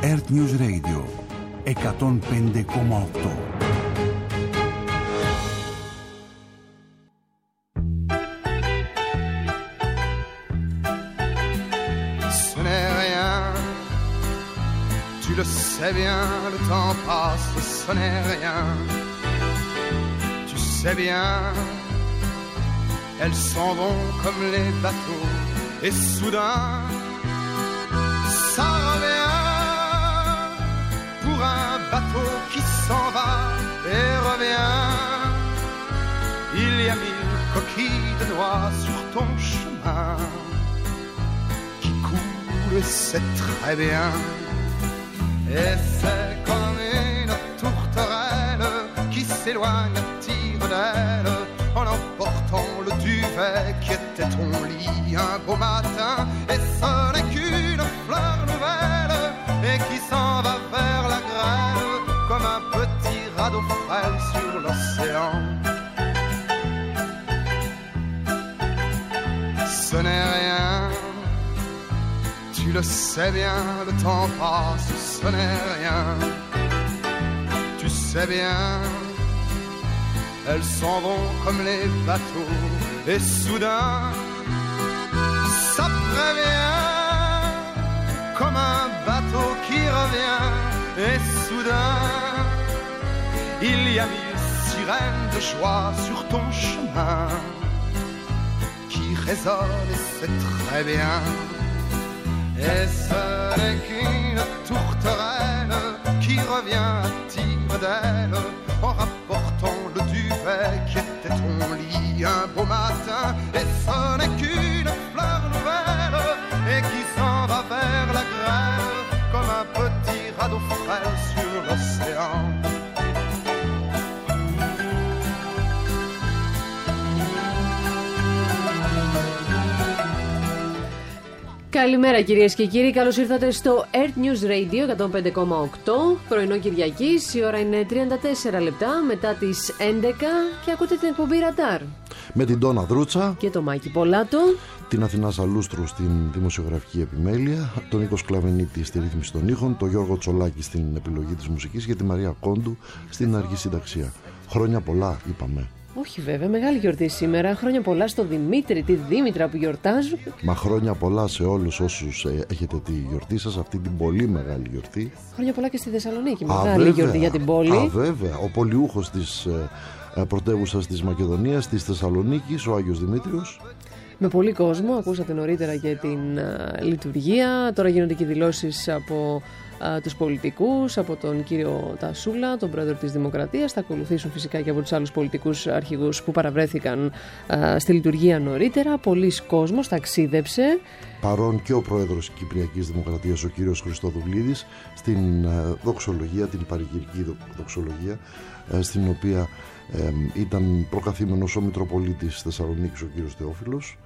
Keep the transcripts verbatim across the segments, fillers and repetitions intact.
Earth News Radio εκατόν πέντε κόμμα οκτώ. Tu le sais bien, le temps passe, ce n'est rien. Tu sais bien, elles s'en vont comme les bateaux. Et soudain, ça revient pour un bateau qui s'en va et revient. Il y a mille coquilles de noix sur ton chemin qui coulent, c'est très bien. Et c'est comme une tourterelle qui s'éloigne à tire d'aile en emportant le duvet qui était ton lit un beau matin. Et ce n'est qu'une fleur nouvelle et qui s'en va vers la grêle comme un petit radeau frêle sur l'océan. Ce n'est rien. Tu le sais bien, le temps passe, ce n'est rien. Tu sais bien, elles s'en vont comme les bateaux. Et soudain, ça prévient comme un bateau qui revient. Et soudain, il y a mille sirènes de joie sur ton chemin qui résonnent et c'est très bien. Et ce n'est qu'une tourterelle qui revient à tire d'aile en rapportant le duvet qui était ton lit un beau matin. Et ce n'est qu'une fleur nouvelle et qui s'en va vers la grêle comme un petit radeau frêle sur l'océan. Καλημέρα κυρίες και κύριοι, καλώς ήρθατε στο Earth News Radio εκατόν πέντε κόμμα οκτώ, πρωινό Κυριακής, η ώρα είναι τριάντα τέσσερα λεπτά μετά τις έντεκα και ακούτε την εκπομπή Ραντάρ. Με την Ντόνα Δρούτσα και το Μάκη Πολάτο, την Αθηνά Σαλούστρου στην δημοσιογραφική επιμέλεια, τον Νίκο Σκλαβενίτη στη ρύθμιση των ήχων, τον Γιώργο Τσολάκη στην επιλογή της μουσικής και τη Μαρία Κόντου στην αργή συνταξία. Χρόνια πολλά είπαμε. Όχι βέβαια, μεγάλη γιορτή σήμερα. Χρόνια πολλά στο Δημήτρη, τη Δήμητρα που γιορτάζουν. Μα χρόνια πολλά σε όλους όσους ε, έχετε τη γιορτή σας, αυτή την πολύ μεγάλη γιορτή. Χρόνια πολλά και στη Θεσσαλονίκη, Α, μεγάλη βέβαια. γιορτή για την πόλη. Α, βέβαια. Ο πολιούχος της ε, πρωτεύουσας της Μακεδονίας, της Θεσσαλονίκης, ο Άγιος Δημήτριος. Με πολύ κόσμο, ακούσατε νωρίτερα για την α, λειτουργία. Τώρα γίνονται και δηλώσεις από α, τους πολιτικούς, από τον κύριο Τασούλα, τον πρόεδρο της Δημοκρατίας. Θα ακολουθήσουν φυσικά και από τους άλλους πολιτικούς αρχηγούς που παραβρέθηκαν α, στη λειτουργία νωρίτερα. Πολλοί κόσμος ταξίδεψε. Παρόν και ο πρόεδρος της Κυπριακής Δημοκρατίας, ο κύριος Χριστοδουλίδης, στην α, δοξολογία, την παρηγυρική δοξολογία, α, στην οποία ε, ήταν προκαθήμενος ο Μητροπολίτης Θεσσαλονίκης, ο κύριος Θεόφιλος.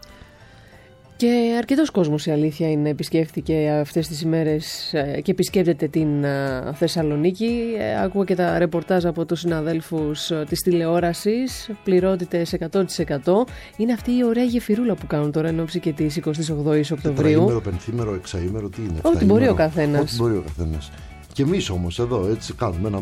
Και αρκετός κόσμος, η αλήθεια είναι, επισκέφθηκε αυτές τις ημέρες και επισκέπτεται την Θεσσαλονίκη. Άκουγα και τα ρεπορτάζ από τους συναδέλφους της τηλεόρασης, πληρότητες εκατό τοις εκατό. Είναι αυτή η ωραία γεφυρούλα που κάνουν τώρα εν ώψη και της εικοστής ογδόης Οκτωβρίου. Τετραήμερο, πενθήμερο, εξαήμερο, τι είναι? Ό,τι μπορεί ο καθένας. Ό,τι μπορεί ο καθένας. Και εμείς όμως εδώ έτσι κάνουμε ένα...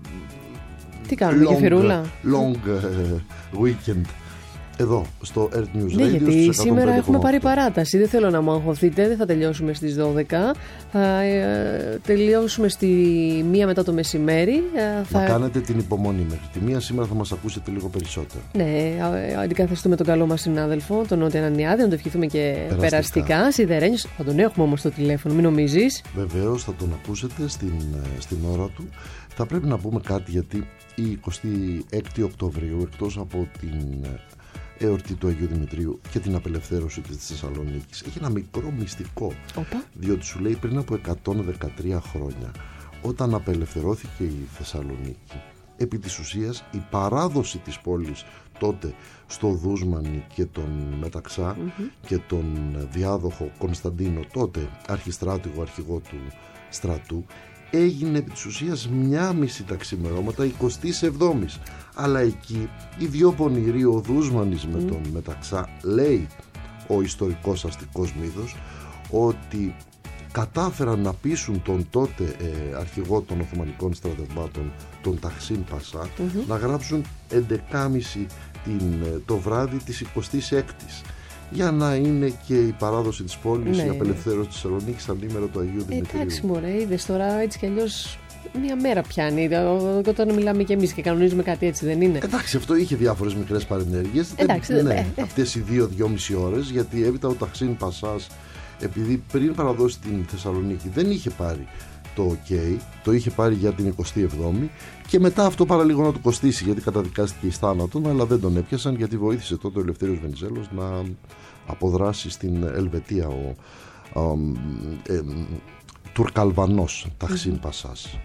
Τι κάνουμε, long, γεφυρούλα? Long uh, weekend. Εδώ, στο Earth News Radio. Ναι, γιατί σήμερα έχουμε πάρει παράταση. Δεν θέλω να μου αγχωθείτε, δεν θα τελειώσουμε στις δώδεκα. Θα ε, τελειώσουμε στη μία μετά το μεσημέρι. Ε, θα... Να κάνετε την υπομονή μέχρι τη μία. Σήμερα θα μας ακούσετε λίγο περισσότερο. Ναι, αντικαθιστούμε τον καλό μας συνάδελφο, τον Νότια Ανανιάδη, να το ευχηθούμε και περαστικά. περαστικά. Σιδερένιος, θα τον έχουμε όμως στο τηλέφωνο, μην νομίζεις. Βεβαίως, θα τον ακούσετε στην, στην ώρα του. Θα πρέπει να πούμε κάτι, γιατί η εικοστή έκτη Οκτωβρίου, εκτός από την εορτή του Αγίου Δημητρίου και την απελευθέρωση της Θεσσαλονίκης, έχει ένα μικρό μυστικό. Οπα. Διότι σου λέει πριν από εκατόν δεκατρία χρόνια, όταν απελευθερώθηκε η Θεσσαλονίκη, επί της ουσίας η παράδοση της πόλης τότε στο Δούσμανη και τον Μεταξά mm-hmm. και τον διάδοχο Κωνσταντίνο, τότε αρχιστράτηγο αρχηγό του στρατού, έγινε επί της ουσίας μια μισή τα ξημερώματα εικοστής εβδόμης. Αλλά εκεί οι δυο πονηροί, ο Δούσμανης με τον Μεταξά, λέει ο ιστορικός αστικός μύθος ότι κατάφεραν να πείσουν τον τότε ε, αρχηγό των Οθωμανικών στρατευμάτων, τον Ταχσίν Πασά, mm-hmm. να γράψουν έντεκα και μισή την, το βράδυ της εικοστής έκτης, για να είναι και η παράδοση της πόλης, ναι, η απελευθέρωση της Θεσσαλονίκης ανήμερο του Αγίου Δημητρίου. Εντάξει μωρέ, είδες τώρα έτσι κι αλλιώς μία μέρα πιάνει, όταν μιλάμε κι εμείς και κανονίζουμε κάτι, έτσι δεν είναι? Εντάξει, αυτό είχε διάφορες μικρές παρενέργειες. Εντάξει, ναι, ναι, ναι, ε. αυτές οι δύο-δυόμιση ώρες, γιατί έπειτα ο Ταχσίν Πασάς, επειδή πριν παραδώσει την Θεσσαλονίκη δεν είχε πάρει το OK, το είχε πάρει για την εικοστή εβδόμη και μετά αυτό παραλίγο να του κοστίσει, γιατί καταδικάστηκε εις θάνατον, αλλά δεν τον έπιασαν, γιατί βοήθησε τότε ο Ελευθέριος Βενιζέλος να αποδράσει στην Ελβετία ο α, ε, ε, Τουρκαλβανός Ταχσίν Πασάς.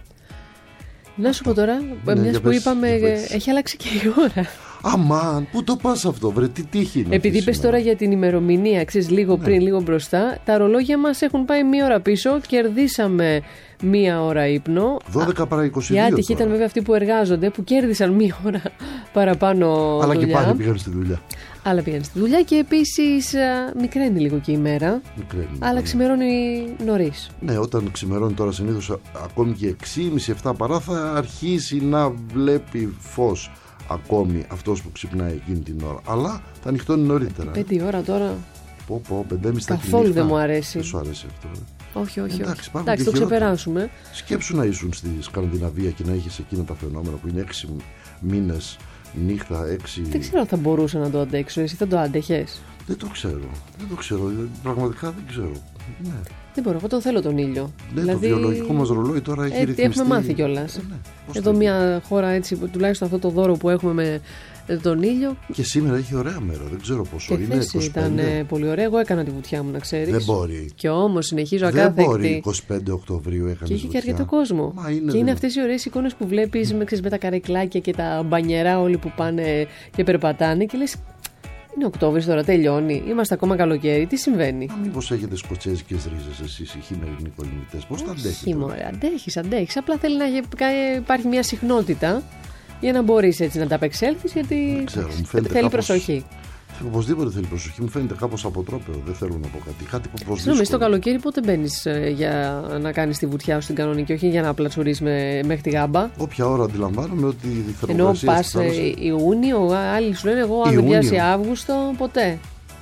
Να σου πω τώρα, ναι, μιας που πες, είπαμε, έχει αλλάξει και η ώρα. Αμάν, πού το πας αυτό, βρε, τι τύχη είναι? Επειδή είπες τώρα για την ημερομηνία, ξέρεις, λίγο ναι. πριν, λίγο μπροστά, τα ρολόγια μας έχουν πάει μία ώρα πίσω, κερδίσαμε μία ώρα ύπνο. δώδεκα παρά είκοσι δύο. Οι άτυχοι ήταν βέβαια αυτοί που εργάζονται, που κέρδισαν μία ώρα παραπάνω. Αλλά δουλειά. Και πάλι πήγαν στη δουλειά. Αλλά πήγαν στη δουλειά και επίσης μικραίνει λίγο και η μέρα. Μικραίνει, αλλά ναι. ξημερώνει νωρίς. Ναι, όταν ξημερώνει τώρα συνήθως ακόμη και έξι και μισή επτά παρά θα αρχίσει να βλέπει φως ακόμη αυτός που ξυπνάει εκείνη την ώρα. Αλλά θα ανοιχτώνει νωρίτερα. Πέντε η ώρα τώρα. Πω, πω, πέντε και μισή καθόλου δεν μου αρέσει. Δεν σου αρέσει αυτό? Ε? Όχι, όχι. Εντάξει, όχι. Εντάξει, το ξεπεράσουμε. Σκέψου να ήσουν στη Σκανδιναβία και να έχεις εκείνα τα φαινόμενα που είναι έξι μήνες νύχτα, έξι. Δεν ξέρω αν θα μπορούσα να το αντέξω. Εσύ θα το άντεχες? Δεν το ξέρω. Δεν το ξέρω. Πραγματικά δεν ξέρω. Ναι. Δεν μπορώ, εγώ τον θέλω τον ήλιο. Ναι, δηλαδή, το βιολογικό μας ρολόι τώρα έχει ε, ρυθμιστεί. Έχουμε μάθει κιόλας. Ε, ναι. Εδώ μια χώρα έτσι, τουλάχιστον αυτό το δώρο που έχουμε με τον ήλιο. Και σήμερα έχει ωραία μέρα, δεν ξέρω πόσο και είναι. Χθες ήταν πολύ ωραία. Εγώ έκανα τη βουτιά μου, να ξέρεις. Δεν μπορεί. Και όμως συνεχίζω δεν ακάθεκτη. Δεν μπορεί. εικοστή πέμπτη Οκτωβρίου έκανε. Και είχε και αρκετό κόσμο. Μα είναι και είναι αυτές οι ωραίες εικόνες που βλέπεις με, ξέρεις, με τα καρεκλάκια και τα μπανιερά όλοι που πάνε και περπατάνε και λες. Είναι Οκτώβρης τώρα, τελειώνει. Είμαστε ακόμα καλοκαίρι. Τι συμβαίνει? Μήπως έχετε σκοτσέζικες ρίζες εσείς οι χειμερινοί κολυμβητές? Πώς τα αντέχετε? Μωρέ, αντέχεις, αντέχεις. Απλά θέλει να υπάρχει μια συχνότητα για να μπορείς έτσι να τα απεξέλθεις, γιατί ξέρω, θέλει κάπως... προσοχή. Οπωσδήποτε θέλει προσοχή. Μου φαίνεται κάπως αποτρόπαιο. Δεν θέλω να πω κάτι. Κάτι που προσδίσκω. Συγγνώμη, στο καλοκαίρι πότε μπαίνεις ε, για να κάνεις τη βουτιά σου στην κανονική, όχι για να πλατσουρείς με, μέχρι τη γάμπα? Όποια ώρα αντιλαμβάνομαι ότι η θερμοκρασία. Ενώ πας ε, Ιούνιο, άλλοι σου λένε εγώ αν δεν πιάσει Αύγουστο, ποτέ.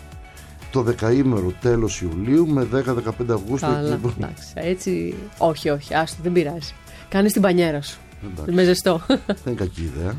Το δεκαήμερο τέλος Ιουλίου με δέκα με δεκαπέντε Αυγούστου. Καλά, εντάξει, έτσι. Όχι, όχι, άστο, δεν πειράζει. Κάνεις την μπανιέρα σου. Εντάξει. Με ζεστό. Δεν είναι κακή ιδέα.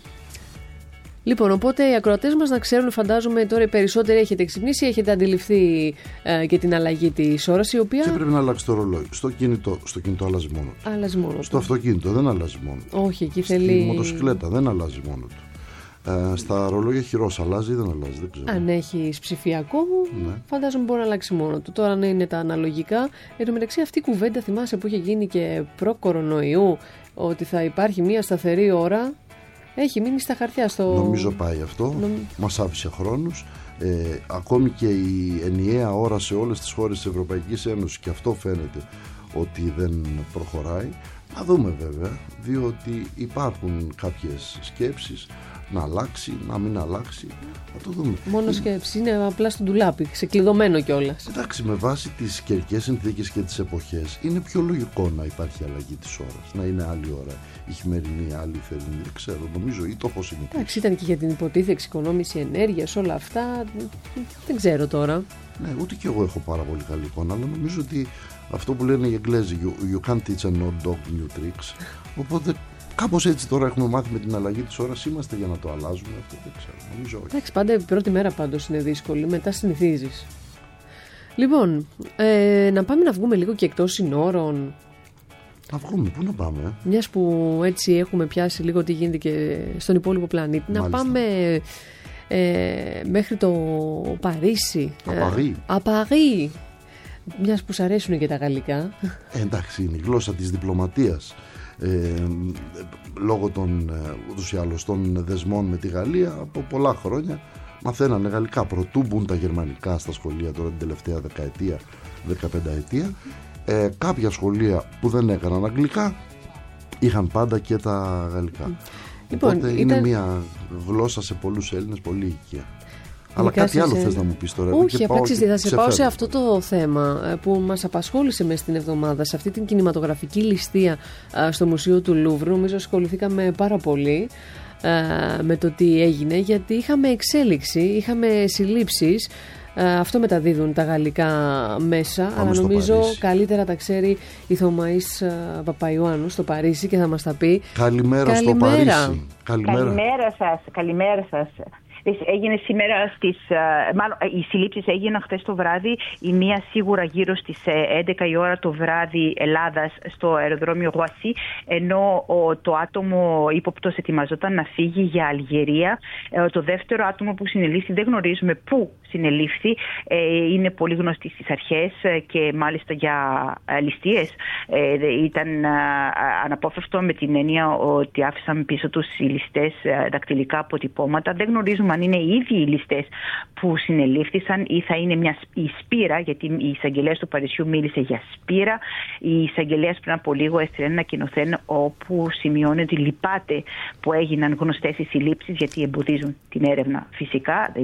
Λοιπόν, οπότε οι ακροατές μας να ξέρουν, φαντάζομαι τώρα οι περισσότεροι έχετε ξυπνήσει, έχετε αντιληφθεί ε, και την αλλαγή της ώρας, η οποία. Και πρέπει να αλλάξει το ρολόι. Στο κινητό, στο κινητό αλλάζει μόνο του. Αλλάζει μόνο στο του. αυτοκίνητο δεν αλλάζει μόνο του. Όχι, εκεί στη θέλει. Στη μοτοσυκλέτα δεν αλλάζει μόνο του. Ε, στα ρολόγια χειρός αλλάζει ή δεν αλλάζει, δεν ξέρω. Αν έχει ψηφιακό, ναι. φαντάζομαι μπορεί να αλλάξει μόνο του. Τώρα, αν είναι τα αναλογικά. Εν τω μεταξύ, αυτή η κουβέντα θυμάσαι που είχε γίνει και προ-κορονοϊού, ότι θα υπάρχει μια σταθερή ώρα. Έχει μείνει στα χαρτιά στο... Νομίζω πάει αυτό. Νομ... Μας άφησε χρόνους. Ε, ακόμη και η ενιαία ώρα σε όλες τις χώρες της Ευρωπαϊκής Ένωσης, και αυτό φαίνεται ότι δεν προχωράει. Να δούμε βέβαια, διότι υπάρχουν κάποιες σκέψεις να αλλάξει, να μην αλλάξει. Να το δούμε. Μόνο σκέψη, είναι απλά στο ντουλάπι, ξεκλειδωμένο κιόλας. Εντάξει, με βάση τις καιρικές συνθήκες και τις εποχές, είναι πιο λογικό να υπάρχει αλλαγή της ώρας. Να είναι άλλη ώρα, η χειμερινή, άλλη η θερινή. Δεν ξέρω, νομίζω, ή το πώς είναι. Εντάξει, ήταν και για την υποτίθεται εξοικονόμηση ενέργειας, όλα αυτά. Δεν ξέρω τώρα. Ναι, ούτε κι εγώ έχω πάρα πολύ καλή εικόνα, αλλά νομίζω ότι αυτό που λένε οι Εγγλέζοι, you, you can't teach an old dog new tricks. Οπότε κάπως έτσι τώρα έχουμε μάθει με την αλλαγή της ώρας. Είμαστε για να το αλλάζουμε αυτό, δεν ξέρω. Νομίζω όχι. Εντάξει, πάντα η πρώτη μέρα πάντως είναι δύσκολη, μετά συνηθίζεις. Λοιπόν, ε, να πάμε να βγούμε λίγο και εκτός συνόρων. Να βγούμε, πού να πάμε? Ε? Μιας που έτσι έχουμε πιάσει λίγο τι γίνεται και στον υπόλοιπο πλανήτη. Μάλιστα. Να πάμε ε, μέχρι το Παρίσι. Απαρί. Απαρί. Μιας που σ' αρέσουν και τα γαλλικά. Ε, εντάξει, είναι η γλώσσα της διπλωματίας. Ε, λόγω των, ούτως ή άλλως, των δεσμών με τη Γαλλία από πολλά χρόνια μαθαίνανε γαλλικά. Προτού μπουν τα γερμανικά στα σχολεία τώρα την τελευταία δεκαετία, δεκαπενταετία. Ε, κάποια σχολεία που δεν έκαναν αγγλικά είχαν πάντα και τα γαλλικά. Λοιπόν, οπότε ήταν... είναι μια γλώσσα σε πολλούς Έλληνες πολύ οικία. Αλλά κάτι άλλο θες να μου πεις τώρα? Όχι, απέξεις, θα σε πάω σε αυτό το θέμα που μας απασχόλησε μέσα στην εβδομάδα, σε αυτή την κινηματογραφική ληστεία στο Μουσείο του Λούβρου. Νομίζω ασχοληθήκαμε πάρα πολύ με το τι έγινε, γιατί είχαμε εξέλιξη, είχαμε συλλήψεις. Αυτό μεταδίδουν τα γαλλικά μέσα. Πάμε, αλλά νομίζω Παρίσι. Καλύτερα τα ξέρει η Θωμαής Παπαϊωάννου στο Παρίσι και θα μας τα πει. Καλημέρα, Καλημέρα. στο Παρίσι. Καλημέρα. Καλημέρα σας. Καλημέρα σας. Έγινε σήμερα στις, μάλλον οι συλλήψεις έγιναν χθες το βράδυ, η μία σίγουρα γύρω στις έντεκα η ώρα το βράδυ Ελλάδας στο αεροδρόμιο Γουασί, ενώ το άτομο ύποπτος ετοιμαζόταν να φύγει για Αλγερία. Το δεύτερο άτομο που συνελήφθη, δεν γνωρίζουμε πού συνελήφθη, είναι πολύ γνωστή στις αρχές και μάλιστα για ληστείες. Ήταν αναπόφευκτο με την έννοια ότι άφησαν πίσω τους οι ληστές δακτυλικά αποτυπώματα. Δεν γνωρίζουμε αν είναι οι ίδιοι οι ληστές που συνελήφθησαν ή θα είναι μια η σπήρα, γιατί η εισαγγελέας του Παρισιού μίλησε για σπήρα. Η εισαγγελέας πριν από λίγο έστειλε ένα κοινοθέν όπου σημειώνει ότι λυπάται που έγιναν γνωστές οι συλλήψεις, γιατί εμποδίζουν την έρευνα. Φυσικά,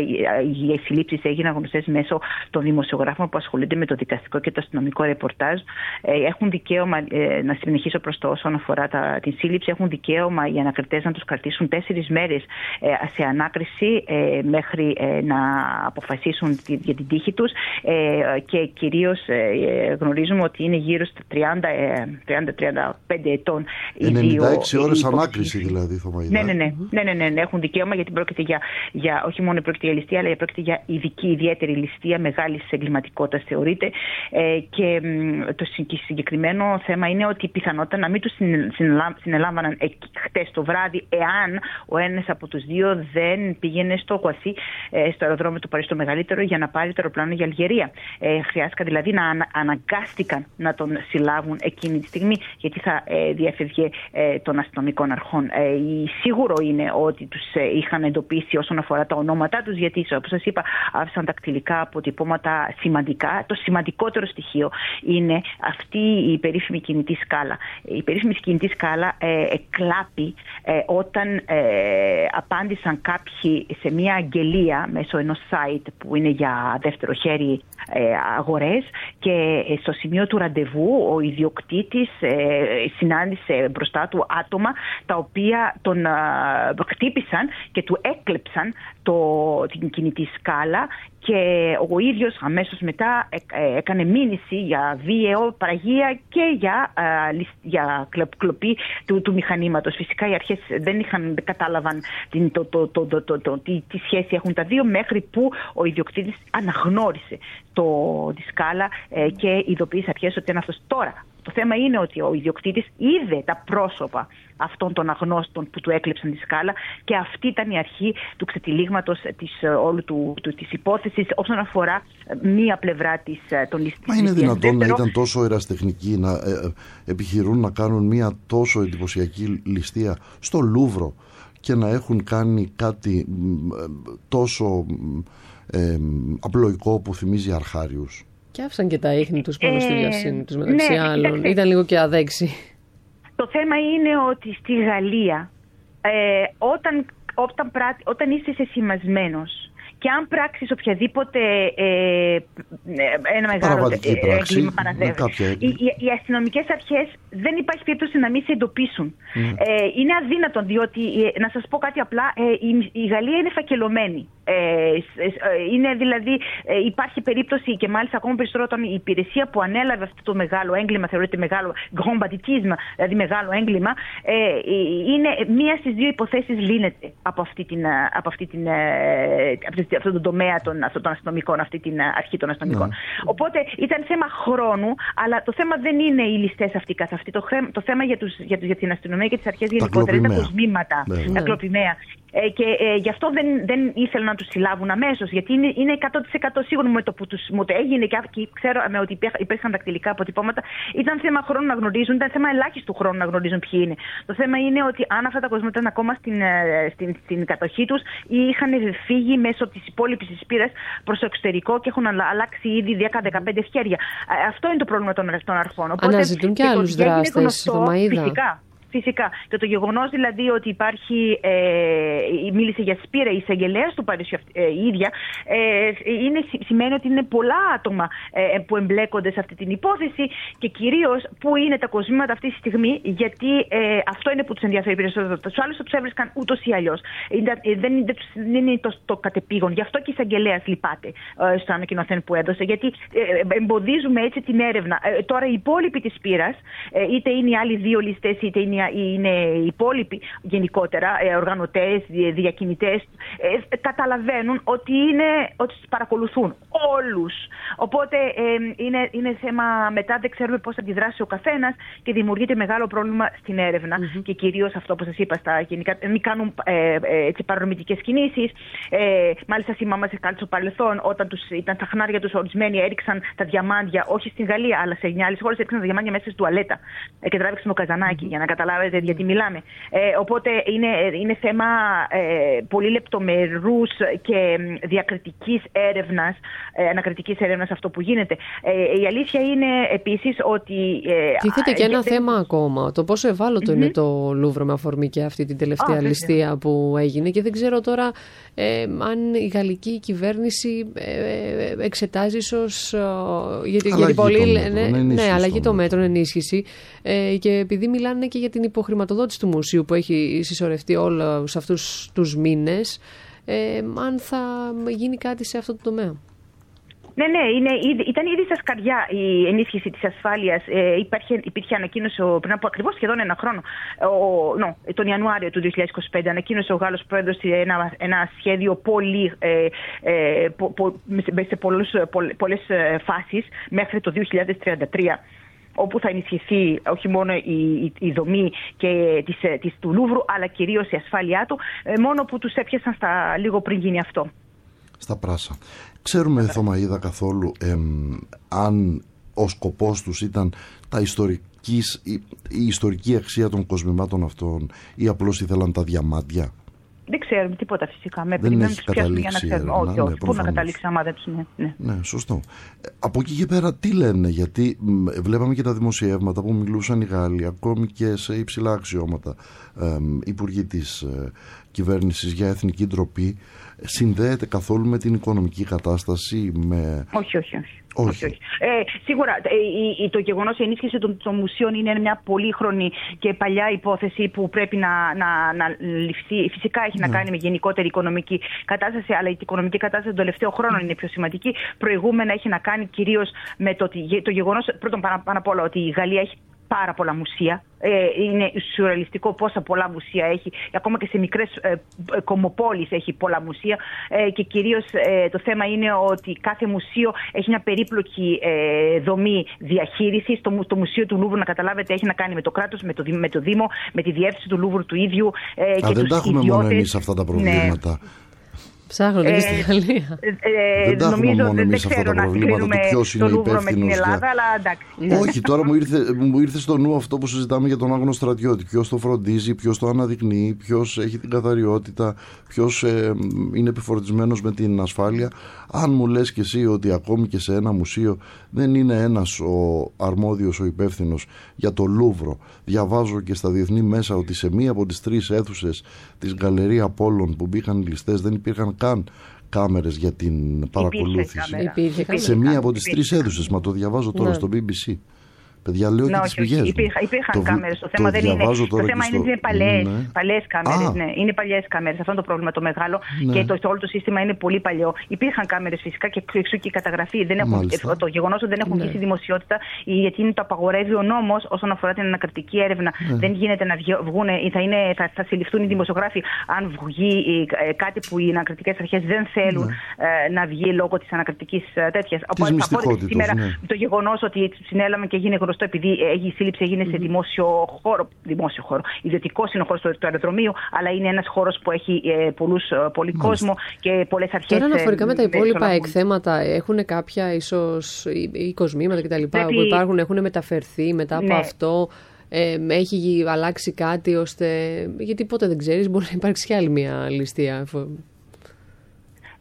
οι συλλήψεις έγιναν γνωστές μέσω των δημοσιογράφων που ασχολούνται με το δικαστικό και το αστυνομικό ρεπορτάζ. Έχουν δικαίωμα, να συνεχίσω προς το όσον αφορά τα, την σύλληψη, έχουν δικαίωμα οι ανακριτές να τους κρατήσουν τέσσερις μέρες σε ανάκριση Ε, μέχρι ε, να αποφασίσουν τη, για την τύχη τους ε, και κυρίως ε, γνωρίζουμε ότι είναι γύρω στα τριάντα με τριάντα πέντε ετών. ενενήντα έξι ώρες ανάκριση δηλαδή, Θωμαίδα. Ναι, ναι, ναι, ναι, ναι, ναι, ναι, έχουν δικαίωμα, γιατί πρόκειται για, για όχι μόνο πρόκειται για ληστεία, αλλά πρόκειται για ειδική, ιδιαίτερη ληστεία μεγάλης εγκληματικότητας θεωρείται ε, και το συγκεκριμένο θέμα είναι ότι η πιθανότητα να μην τους συνελάμβαναν χτες το βράδυ, εάν ο ένας από τους δύο δεν πήγαινε στο Γουασί, στο αεροδρόμιο του Παρίσι το μεγαλύτερο, για να πάρει το αεροπλάνο για Αλγερία. Ε, χρειάστηκαν δηλαδή να ανα, αναγκάστηκαν να τον συλλάβουν εκείνη τη στιγμή, γιατί θα ε, διέφευγε ε, των αστυνομικών αρχών. Ε, σίγουρο είναι ότι τους ε, είχαν εντοπίσει όσον αφορά τα ονόματά τους, γιατί όπως σας είπα άφησαν δακτυλικά αποτυπώματα σημαντικά. Το σημαντικότερο στοιχείο είναι αυτή η περίφημη κινητή σκάλα. Η περίφημη κινητή σκάλα ε, εκλάπη ε, όταν ε, απάντησαν κάποιοι σε μια αγγελία μέσω ενός site που είναι για δεύτερο χέρι ε, αγορές, και στο σημείο του ραντεβού ο ιδιοκτήτης ε, συνάντησε μπροστά του άτομα τα οποία τον ε, χτύπησαν και του έκλεψαν το, την κινητή σκάλα, και ο ίδιος αμέσως μετά έκανε μήνυση για βίαιο παραγία και για, για κλοπή του, του μηχανήματος. Φυσικά οι αρχές δεν, είχαν, δεν κατάλαβαν την, το, το, το, το, το, το, τι, τι σχέση έχουν τα δύο, μέχρι που ο ιδιοκτήτης αναγνώρισε το, τη σκάλα ε, και ειδοποίησε αρχές ότι είναι αυτός. Τώρα, το θέμα είναι ότι ο ιδιοκτήτης είδε τα πρόσωπα αυτών των αγνώστων που του έκλεψαν τη σκάλα, και αυτή ήταν η αρχή του ξετυλίγματος της, όλου του, του, της υπόθεσης όσον αφορά μία πλευρά της, των ληστείων. Μα είναι δυνατόν Δεύτερο... να ήταν τόσο ερασιτεχνικοί να ε, ε, επιχειρούν να κάνουν μία τόσο εντυπωσιακή ληστεία στο Λούβρο και να έχουν κάνει κάτι ε, τόσο ε, απλοϊκό που θυμίζει αρχάριους? Και άφησαν και τα ίχνη τους πάνω ε, στη βιασύνη τους, μεταξύ ναι, άλλων. κοιτάξτε, ήταν λίγο και αδέξι. Το θέμα είναι ότι στη Γαλλία ε, όταν, όταν, πρά, όταν είσαι σεσημασμένος και αν πράξεις οποιαδήποτε ε, ένα μεγάλο έγκλημα παραδεύει, οι, οι, οι αστυνομικές αρχές δεν υπάρχει περίπτωση να μην σε εντοπίσουν. Mm. Ε, είναι αδύνατον, διότι, ε, να σας πω κάτι απλά, ε, η, η Γαλλία είναι φακελωμένη. Ε, είναι δηλαδή, ε, υπάρχει περίπτωση, και μάλιστα ακόμα περισσότερο όταν η υπηρεσία που ανέλαβε αυτό το μεγάλο έγκλημα θεωρείται μεγάλο grand banditisme, δηλαδή μεγάλο έγκλημα, ε, είναι μία στις δύο υποθέσεις λύνεται από αυτή την, από αυτή την, από αυτόν τον τομέα των, αυτών των αστυνομικών, αυτή την αρχή των αστυνομικών. Yeah. Οπότε ήταν θέμα χρόνου, αλλά το θέμα δεν είναι οι ληστές αυτοί καθ' αυτοί. Το, το θέμα για, τους, για, τους, για την αστυνομία και τις αρχές γενικότερα είναι τα κοσμήματα, yeah. τα κλοπημαία. Ε, και ε, γι' αυτό δεν, δεν ήθελαν να τους συλλάβουν αμέσως, γιατί είναι, είναι εκατό τοις εκατό σίγουρο με το που τους μου το έγινε, και, και ξέρω με ότι υπήρχαν δακτυλικά αποτυπώματα. Ήταν θέμα χρόνου να γνωρίζουν, ήταν θέμα ελάχιστου χρόνου να γνωρίζουν ποιοι είναι. Το θέμα είναι ότι αν αυτά τα κοσμήματα ήταν ακόμα στην, στην, στην κατοχή τους ή είχαν φύγει μέσω της υπόλοιπης της πύρας προς το εξωτερικό και έχουν αλλάξει ήδη δέκα με δεκαπέντε χέρια. Αυτό είναι το πρόβλημα των, των αρχών. Οπότε, αναζητούν και, και άλλους δράστες, Θωμαίδα. Φυσικά. Φυσικά. Και το γεγονός δηλαδή ότι υπάρχει, ε, μίλησε για σπήρα η εισαγγελέας του Παρισιού ε, η ίδια, ε, είναι, σημαίνει ότι είναι πολλά άτομα ε, που εμπλέκονται σε αυτή την υπόθεση και κυρίως που είναι τα κοσμήματα αυτή τη στιγμή, γιατί ε, αυτό είναι που τους ενδιαφέρει περισσότερο. Τους άλλους θα τους έβρισκαν ούτως ή αλλιώς. Δεν, δεν, δεν είναι το, το κατεπήγον. Γι' αυτό και η εισαγγελέας λυπάται ε, στο ανακοινωθέν που έδωσε, γιατί ε, εμποδίζουμε έτσι την έρευνα. Ε, τώρα οι υπόλοιποι της πείρας, ε, είτε είναι οι άλλοι δύο ληστές, είτε είναι, είναι οι υπόλοιποι γενικότερα, ε, οργανωτές, διακινητές, ε, καταλαβαίνουν ότι, είναι, ότι τους παρακολουθούν όλους. Οπότε ε, είναι, είναι θέμα μετά, δεν ξέρουμε πώς θα αντιδράσει ο καθένας και δημιουργείται μεγάλο πρόβλημα στην έρευνα. Mm-hmm. Και κυρίως αυτό που σας είπα, στα γενικά, μην κάνουν ε, ε, παρορμητικές κινήσεις. Ε, μάλιστα θυμάμαστε κάτι στο παρελθόν, όταν τους, ήταν στα χνάρια τους ορισμένοι έριξαν τα διαμάντια, όχι στην Γαλλία, αλλά σε μια άλλη χώρα έριξαν τα διαμάντια μέσα στη τουαλέτα ε, και τράβηξαν το καζανάκι, mm-hmm. για να καταλάβετε γιατί μιλάμε. Ε, οπότε είναι, είναι θέμα ε, πολύ λεπτομερούς και διακριτικής έρευνας, ε, ανακριτικής έρευνας αυτό που γίνεται. Ε, η αλήθεια είναι επίσης ότι... Ε, Τίθεται και ένα ε, θέμα ε, ακόμα, το πόσο ευάλωτο mm-hmm. είναι το Λούβρο με αφορμή και αυτή την τελευταία ah, ληστεία yeah. που έγινε, και δεν ξέρω τώρα ε, αν η γαλλική κυβέρνηση ε, εξετάζει ίσως ε, γιατί, γιατί πολλοί λένε ναι, αλλαγή των μέτρων, ενίσχυση, ε, και επειδή μιλάνε και για την υποχρηματοδότηση του μουσείου που έχει συσσωρευτεί όλους αυτούς τους μήνες, ε, αν θα γίνει κάτι σε αυτό το τομέα. Ναι, ναι, είναι, ήταν ήδη στα σκαριά η ενίσχυση της ασφάλειας. Ε, υπήρχε, υπήρχε ανακοίνωση πριν από ακριβώς σχεδόν ένα χρόνο, ο, no, τον Ιανουάριο του δύο χιλιάδες είκοσι πέντε, ανακοίνωσε ο Γάλλος Πρόεδρος ένα, ένα σχέδιο πολύ, ε, ε, πο, πο, σε πολλούς, πολλές φάσεις μέχρι το δύο χιλιάδες τριάντα τρία. Όπου θα ενισχυθεί όχι μόνο η, η, η δομή και της, της, του Λούβρου, αλλά κυρίως η ασφάλειά του, ε, μόνο που τους έπιασαν στα, λίγο πριν γίνει αυτό. Στα πράσα. Ξέρουμε, Θωμαΐδα, καθόλου εμ, αν ο σκοπός τους ήταν τα ιστορικής, η, η ιστορική αξία των κοσμημάτων αυτών ή απλώς ήθελαν τα διαμάντια? Δεν ξέρουμε τίποτα φυσικά. Με δεν έχει καταλήξει για να ξέρουμε. Όχι, όχι. Ναι, πού να καταλήξει άμα δεν τους είναι. Ναι. ναι, σωστό. Από εκεί και πέρα τι λένε, γιατί μ, βλέπαμε και τα δημοσιεύματα που μιλούσαν οι Γάλλοι, ακόμη και σε υψηλά αξιώματα, ε, υπουργοί της ε, κυβέρνησης για εθνική ντροπή. Συνδέεται καθόλου με την οικονομική κατάσταση? Με... Όχι, όχι, όχι. όχι. όχι, όχι. Ε, σίγουρα ε, το γεγονός η ενίσχυση των, των μουσείων είναι μια πολύχρονη και παλιά υπόθεση που πρέπει να, να, να ληφθεί. Φυσικά έχει ναι. να κάνει με γενικότερη οικονομική κατάσταση, αλλά η οικονομική κατάσταση των τελευταίων χρόνων είναι πιο σημαντική. Προηγούμενα έχει να κάνει κυρίως με το, το γεγονός, πρώτον πάνω, πάνω απ' όλα, ότι η Γαλλία έχει πάρα πολλά μουσεία. Ε, είναι σουρεαλιστικό πόσα πολλά μουσεία έχει. Ακόμα και σε μικρές ε, κομμοπόλεις έχει πολλά μουσεία. Ε, και κυρίως ε, το θέμα είναι ότι κάθε μουσείο έχει μια περίπλοκη ε, δομή διαχείρισης. Το, το Μουσείο του Λούβρου, να καταλάβετε, έχει να κάνει με το κράτος, με το, με το Δήμο, με τη διεύθυνση του Λούβρου του ίδιου. Ε, Α, και δεν τα έχουμε μόνο εμείς αυτά τα προβλήματα. Ναι. Ψάχνονται και στη Γαλλία. Ε, ε, δεν νομίζω δεν ξέρω να συγκρίνουμε το Λούβρο με την Ελλάδα, για... αλλά εντάξει. Όχι, τώρα μου ήρθε, μου ήρθε στο νου αυτό που συζητάμε για τον άγνωστο στρατιώτη. Ποιος το φροντίζει, ποιος το αναδεικνύει, ποιος έχει την καθαριότητα, ποιος ε, είναι επιφορτισμένος με την ασφάλεια. Αν μου λες και εσύ ότι ακόμη και σε ένα μουσείο δεν είναι ένας ο αρμόδιος, ο υπεύθυνος για το Λούβρο. Διαβάζω και στα διεθνή μέσα ότι σε μία από τις τρεις αίθουσες της Γκαλερία Απόλλων που μπήκαν οι ληστές δεν υπήρχαν καν κάμερες για την παρακολούθηση. Υπήρχε κάμερα. Σε μία από τις τρεις αίθουσες, μα το διαβάζω τώρα ναι. στο μπι μπι σι. Παιδιά, λέω και τις πηγές μου. Υπήρχαν, υπήρχαν το, κάμερες. Το, το θέμα, δεν είναι, το θέμα είναι ότι είναι παλιές, ναι. παλιές κάμερες. Ναι. Είναι παλιές κάμερες. Αυτό είναι το πρόβλημα το μεγάλο. Ναι. Και το, το όλο το σύστημα είναι πολύ παλιό. Υπήρχαν κάμερες φυσικά και εξού και η καταγραφή. Δεν έχουν, το γεγονός ότι δεν έχουν βγει στη δημοσιότητα, γιατί είναι το απαγορεύει ο νόμος όσον αφορά την ανακριτική έρευνα. Ναι. Δεν γίνεται να βγουν, θα, είναι, θα, θα συλληφθούν οι δημοσιογράφοι αν βγει κάτι που οι ανακριτικές αρχές δεν θέλουν ναι. να βγει λόγω της ανακριτικής τέτοιας. Οπότε σήμερα το γεγονός ότι συνέλαβε και γίνει γνωστό, επειδή η σύλληψη έγινε σε δημόσιο χώρο, δημόσιο χώρο, ιδιωτικός είναι ο χώρος του, του αεροδρομίου, αλλά είναι ένας χώρος που έχει ε, πολλούς, πολύ κόσμο και πολλές αρχές. Τώρα αναφορικά με τα υπόλοιπα εκθέματα, έχουν κάποια ίσως ή κοσμήματα κτλ. Πρέπει... που υπάρχουν, έχουν μεταφερθεί μετά από ναι. αυτό, ε, έχει αλλάξει κάτι ώστε, γιατί ποτέ δεν ξέρεις, μπορεί να υπάρξει και άλλη μια ληστεία.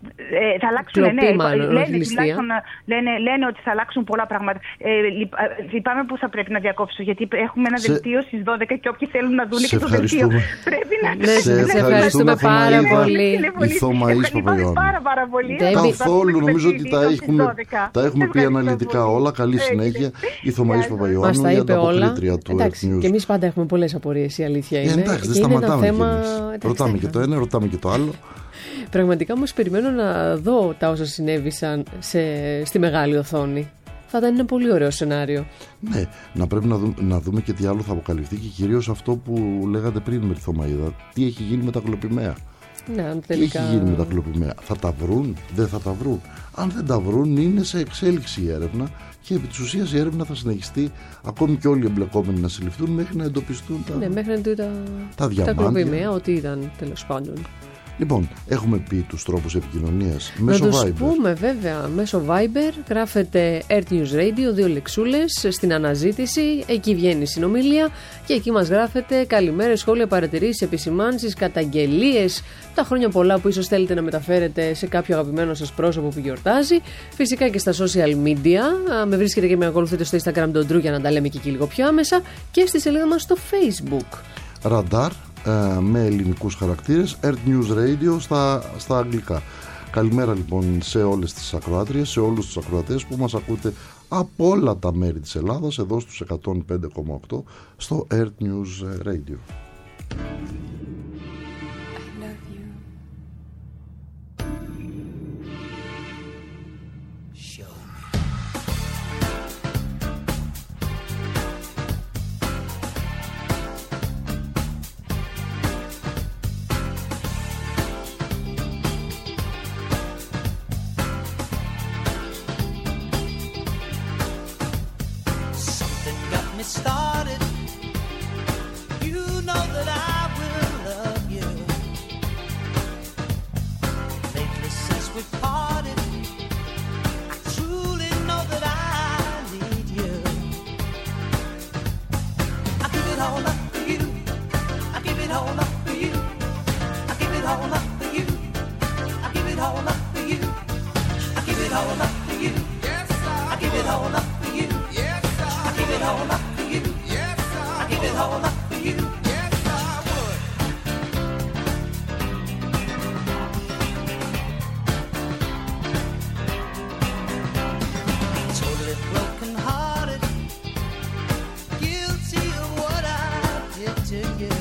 Ε, θα αλλάξουν, Κλοπή, ναι, μάλλον, λένε, λένε, λένε ότι θα αλλάξουν πολλά πράγματα. Ε, λυπάμαι που θα πρέπει να διακόψω, γιατί έχουμε ένα σε... δελτίο στις δώδεκα και όποιοι θέλουν να δουν σε και το δελτίο. Πρέπει να... Ναι, σε, σε ευχαριστούμε πάρα πολύ. Η Θωμαΐς Παπαϊωάννου. Πάρα, πάρα πολύ. Καθόλου, νομίζω ότι τα έχουμε, τα έχουμε πει αναλυτικά όλα. Καλή συνέχεια. Η Θωμαΐς Παπαϊωάννου, η ανταποκρίτρια του Earth News. Και εμείς πάντα έχουμε πολλές απορίες, η αλήθεια είναι. Εντάξει, δεν σταματάμε κι εμείς. Ρωτάμε και το ένα, ρωτάμε και το άλλο. Πραγματικά όμως περιμένω να δω τα όσα συνέβησαν σε, στη μεγάλη οθόνη. Θα ήταν ένα πολύ ωραίο σενάριο. Ναι, να πρέπει να δούμε, να δούμε και τι άλλο θα αποκαλυφθεί και κυρίως αυτό που λέγατε πριν με τη Θωμαΐδα. Τι έχει γίνει με τα κλοπημαία. Ναι, αν Τι τελικά... έχει γίνει με τα κλοπημαία. Θα τα βρουν, δεν θα τα βρουν. Αν δεν τα βρουν, είναι σε εξέλιξη η έρευνα και επί της ουσίας η έρευνα θα συνεχιστεί ακόμη και όλοι οι εμπλεκόμενοι να συλληφθούν μέχρι να εντοπιστούν τα, ναι, μέχρι να τα, τα διαμάντια. Τα κλοπημαία, ό,τι ήταν τέλος πάντων. Λοιπόν, έχουμε πει τους τρόπους επικοινωνίας μέσω Viber. Να τους Viber. πούμε βέβαια, μέσω Viber γράφετε Earth News Radio, δύο λεξούλες στην αναζήτηση, εκεί βγαίνει η συνομιλία και εκεί μας γράφετε καλημέρες, σχόλια, παρατηρήσεις, επισημάνσεις, καταγγελίες, τα χρόνια πολλά που ίσως θέλετε να μεταφέρετε σε κάποιο αγαπημένο σας πρόσωπο που γιορτάζει. Φυσικά και στα social media, με βρίσκετε και με ακολουθείτε στο Instagram τον Ντρου για να τα λέμε και εκεί λίγο πιο άμεσα και στη σελίδα μας στο Facebook. Ραντάρ. Με ελληνικούς χαρακτήρες, Earth News Radio στα, στα αγγλικά. Καλημέρα λοιπόν σε όλες τις ακροάτριες, σε όλους τους ακροατές που μας ακούτε από όλα τα μέρη της Ελλάδας, εδώ στους εκατόν πέντε κόμμα οκτώ στο Earth News Radio. Started, you know that I will love you. Lately since we parted, I truly know that I need you. I give it all up for you. I give it all up for you. I give it all up for you. I give it all up for you. I give it all up for you. Yes, I give it all up for you. Yes, I give it all up. Give it all up for you. Yes, I would. Totally broken hearted, guilty of what I did to you.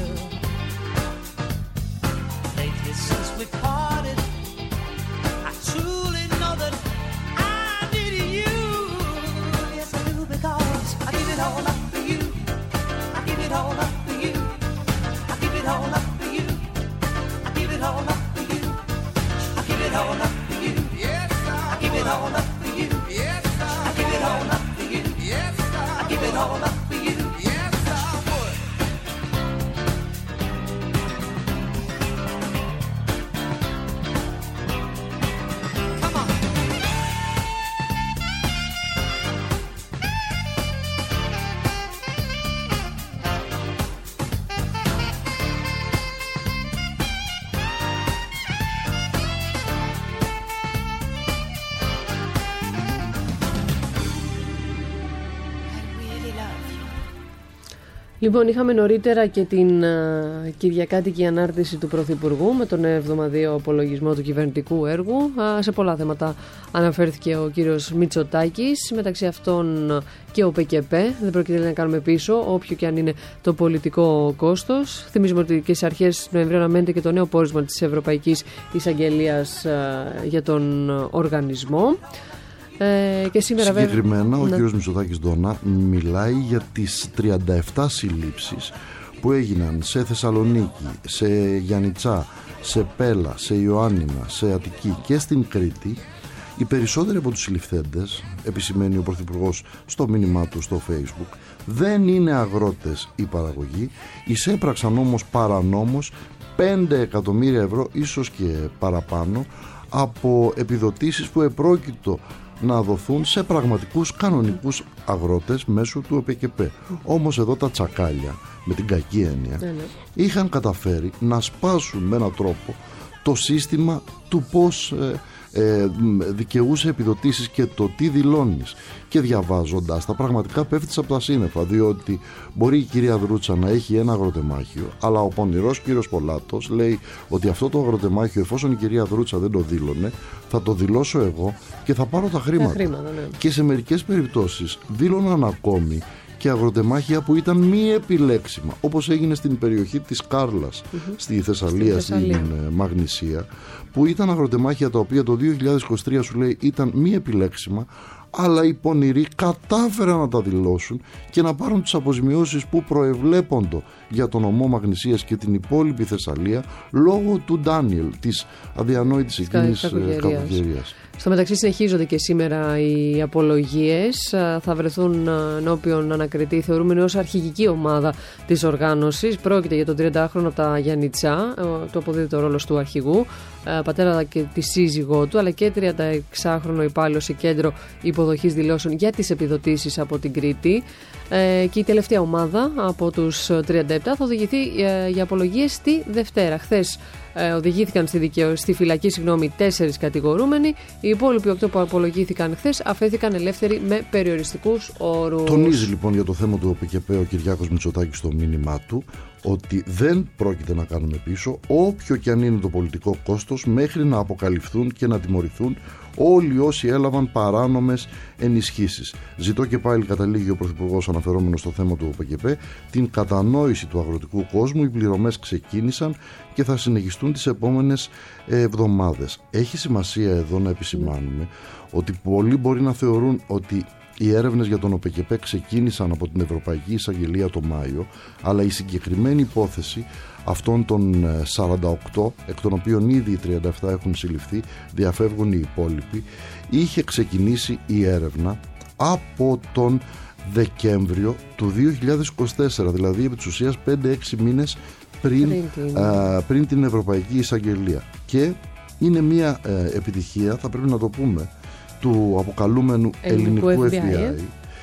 Lately since we parted, I truly know that I need you. Yes, I do, because I give it all up for you. I give it all up for you. I give it all up for you. I give it all up for you. I give it all up for you. Yes, I give it all up for you. Yes, I give it all up for you. Yes, I give it all up for you. Yes, I would. Come on. Λοιπόν, είχαμε νωρίτερα και την uh, κυριακάτικη ανάρτηση του Πρωθυπουργού με τον εβδομαδιαίο απολογισμό του κυβερνητικού έργου. Uh, σε πολλά θέματα αναφέρθηκε ο κύριος Μητσοτάκης, μεταξύ αυτών και ο ΠΚΠ. Δεν πρόκειται να κάνουμε πίσω, όποιο και αν είναι το πολιτικό κόστος. Θυμίζουμε ότι και στις αρχές Νοεμβρίου αναμένεται και το νέο πόρισμα της Ευρωπαϊκής Εισαγγελίας uh, για τον οργανισμό. Ε, και σήμερα συγκεκριμένα βέβαια, ο ναι. κ. Μητσοτάκης Ντόνα μιλάει για τις τριάντα επτά συλλήψεις που έγιναν σε Θεσσαλονίκη, σε Γιαννιτσά, σε Πέλα, σε Ιωάννινα, σε Αττική και στην Κρήτη. Οι περισσότεροι από τους συλληφθέντες, επισημαίνει ο Πρωθυπουργός στο μήνυμά του στο Facebook, δεν είναι αγρότες ή παραγωγοί, εισέπραξαν όμως παρανόμως πέντε εκατομμύρια ευρώ, ίσως και παραπάνω, από επιδοτήσεις που επρόκειτο να δοθούν σε πραγματικούς κανονικούς αγρότες μέσω του ΕΠΚΠ. Όμως εδώ τα τσακάλια, με την κακή έννοια, ναι, ναι. είχαν καταφέρει να σπάσουν με έναν τρόπο το σύστημα του πώς ε, ε, δικαιούσε επιδοτήσεις και το τι δηλώνεις. Και διαβάζοντας τα, πραγματικά πέφτεις από τα σύννεφα, διότι μπορεί η κυρία Δρούτσα να έχει ένα αγροτεμάχιο, αλλά ο πονηρός κύριος Πολάτος λέει ότι αυτό το αγροτεμάχιο, εφόσον η κυρία Δρούτσα δεν το δήλωνε, θα το δηλώσω εγώ και θα πάρω τα χρήματα. Τα χρήματα, ναι. Και σε μερικές περιπτώσεις δήλωναν ακόμη και αγροτεμάχια που ήταν μη επιλέξιμα, όπως έγινε στην περιοχή της Κάρλας, mm-hmm. στη Θεσσαλία, στη Θεσσαλία. στην uh, Μαγνησία, που ήταν αγροτεμάχια τα οποία το δύο χιλιάδες είκοσι τρία σου λέει ήταν μη επιλέξιμα, αλλά οι πονηροί κατάφεραν να τα δηλώσουν και να πάρουν τις αποζημιώσεις που προεβλέπονται για τον ομό Μαγνησίας και την υπόλοιπη Θεσσαλία λόγω του Ντάνιελ, της αδιανόητης εκείνης κακοκαιρίας. Στο μεταξύ συνεχίζονται και σήμερα οι απολογίες. Θα βρεθούν ενώπιον ανακριτή θεωρούμενοι ως αρχηγική ομάδα της οργάνωσης. Πρόκειται για τον τριαντάχρονο από τα Γιαννιτσά, του αποδίδεται ο ρόλος του αρχηγού, πατέρα και τη σύζυγό του, αλλά και τριανταεξάχρονο υπάλληλο σε κέντρο υποδοχής δηλώσεων για τις επιδοτήσεις από την Κρήτη. Και η τελευταία ομάδα από τους τριάντα επτά θα οδηγηθεί για απολογίες τη Δευτέρα. Χθες οδηγήθηκαν στη, δικαιο... στη φυλακή συγγνώμη, τέσσερις κατηγορούμενοι. Οι υπόλοιποι οκτώ που απολογήθηκαν χθες αφέθηκαν ελεύθεροι με περιοριστικούς όρους. Τονίζει λοιπόν για το θέμα του ΟΠΚΠ ο Κυριάκος Μητσοτάκης στο μήνυμά του ότι δεν πρόκειται να κάνουμε πίσω όποιο και αν είναι το πολιτικό κόστος μέχρι να αποκαλυφθούν και να τιμωρηθούν όλοι όσοι έλαβαν παράνομες ενισχύσεις. Ζητώ και πάλι, καταλήγει ο Πρωθυπουργός αναφερόμενος στο θέμα του ΟΠΚΠ, την κατανόηση του αγροτικού κόσμου. Οι πληρωμές ξεκίνησαν και θα συνεχιστούν τις επόμενες εβδομάδες. Έχει σημασία εδώ να επισημάνουμε ότι πολλοί μπορεί να θεωρούν ότι οι έρευνες για τον ΟΠΚΠ ξεκίνησαν από την Ευρωπαϊκή Εισαγγελία το Μάιο, αλλά η συγκεκριμένη υπόθεση αυτών των σαράντα οκτώ, εκ των οποίων ήδη οι τριάντα επτά έχουν συλληφθεί, διαφεύγουν οι υπόλοιποι, είχε ξεκινήσει η έρευνα από τον Δεκέμβριο του δύο χιλιάδες είκοσι τέσσερα, δηλαδή επί της ουσίας πέντε έξι μήνες πριν, πριν, την... Α, πριν την Ευρωπαϊκή Εισαγγελία. Και είναι μια ε, επιτυχία, θα πρέπει να το πούμε, του αποκαλούμενου ελληνικού, ελληνικού εφ μπι άι.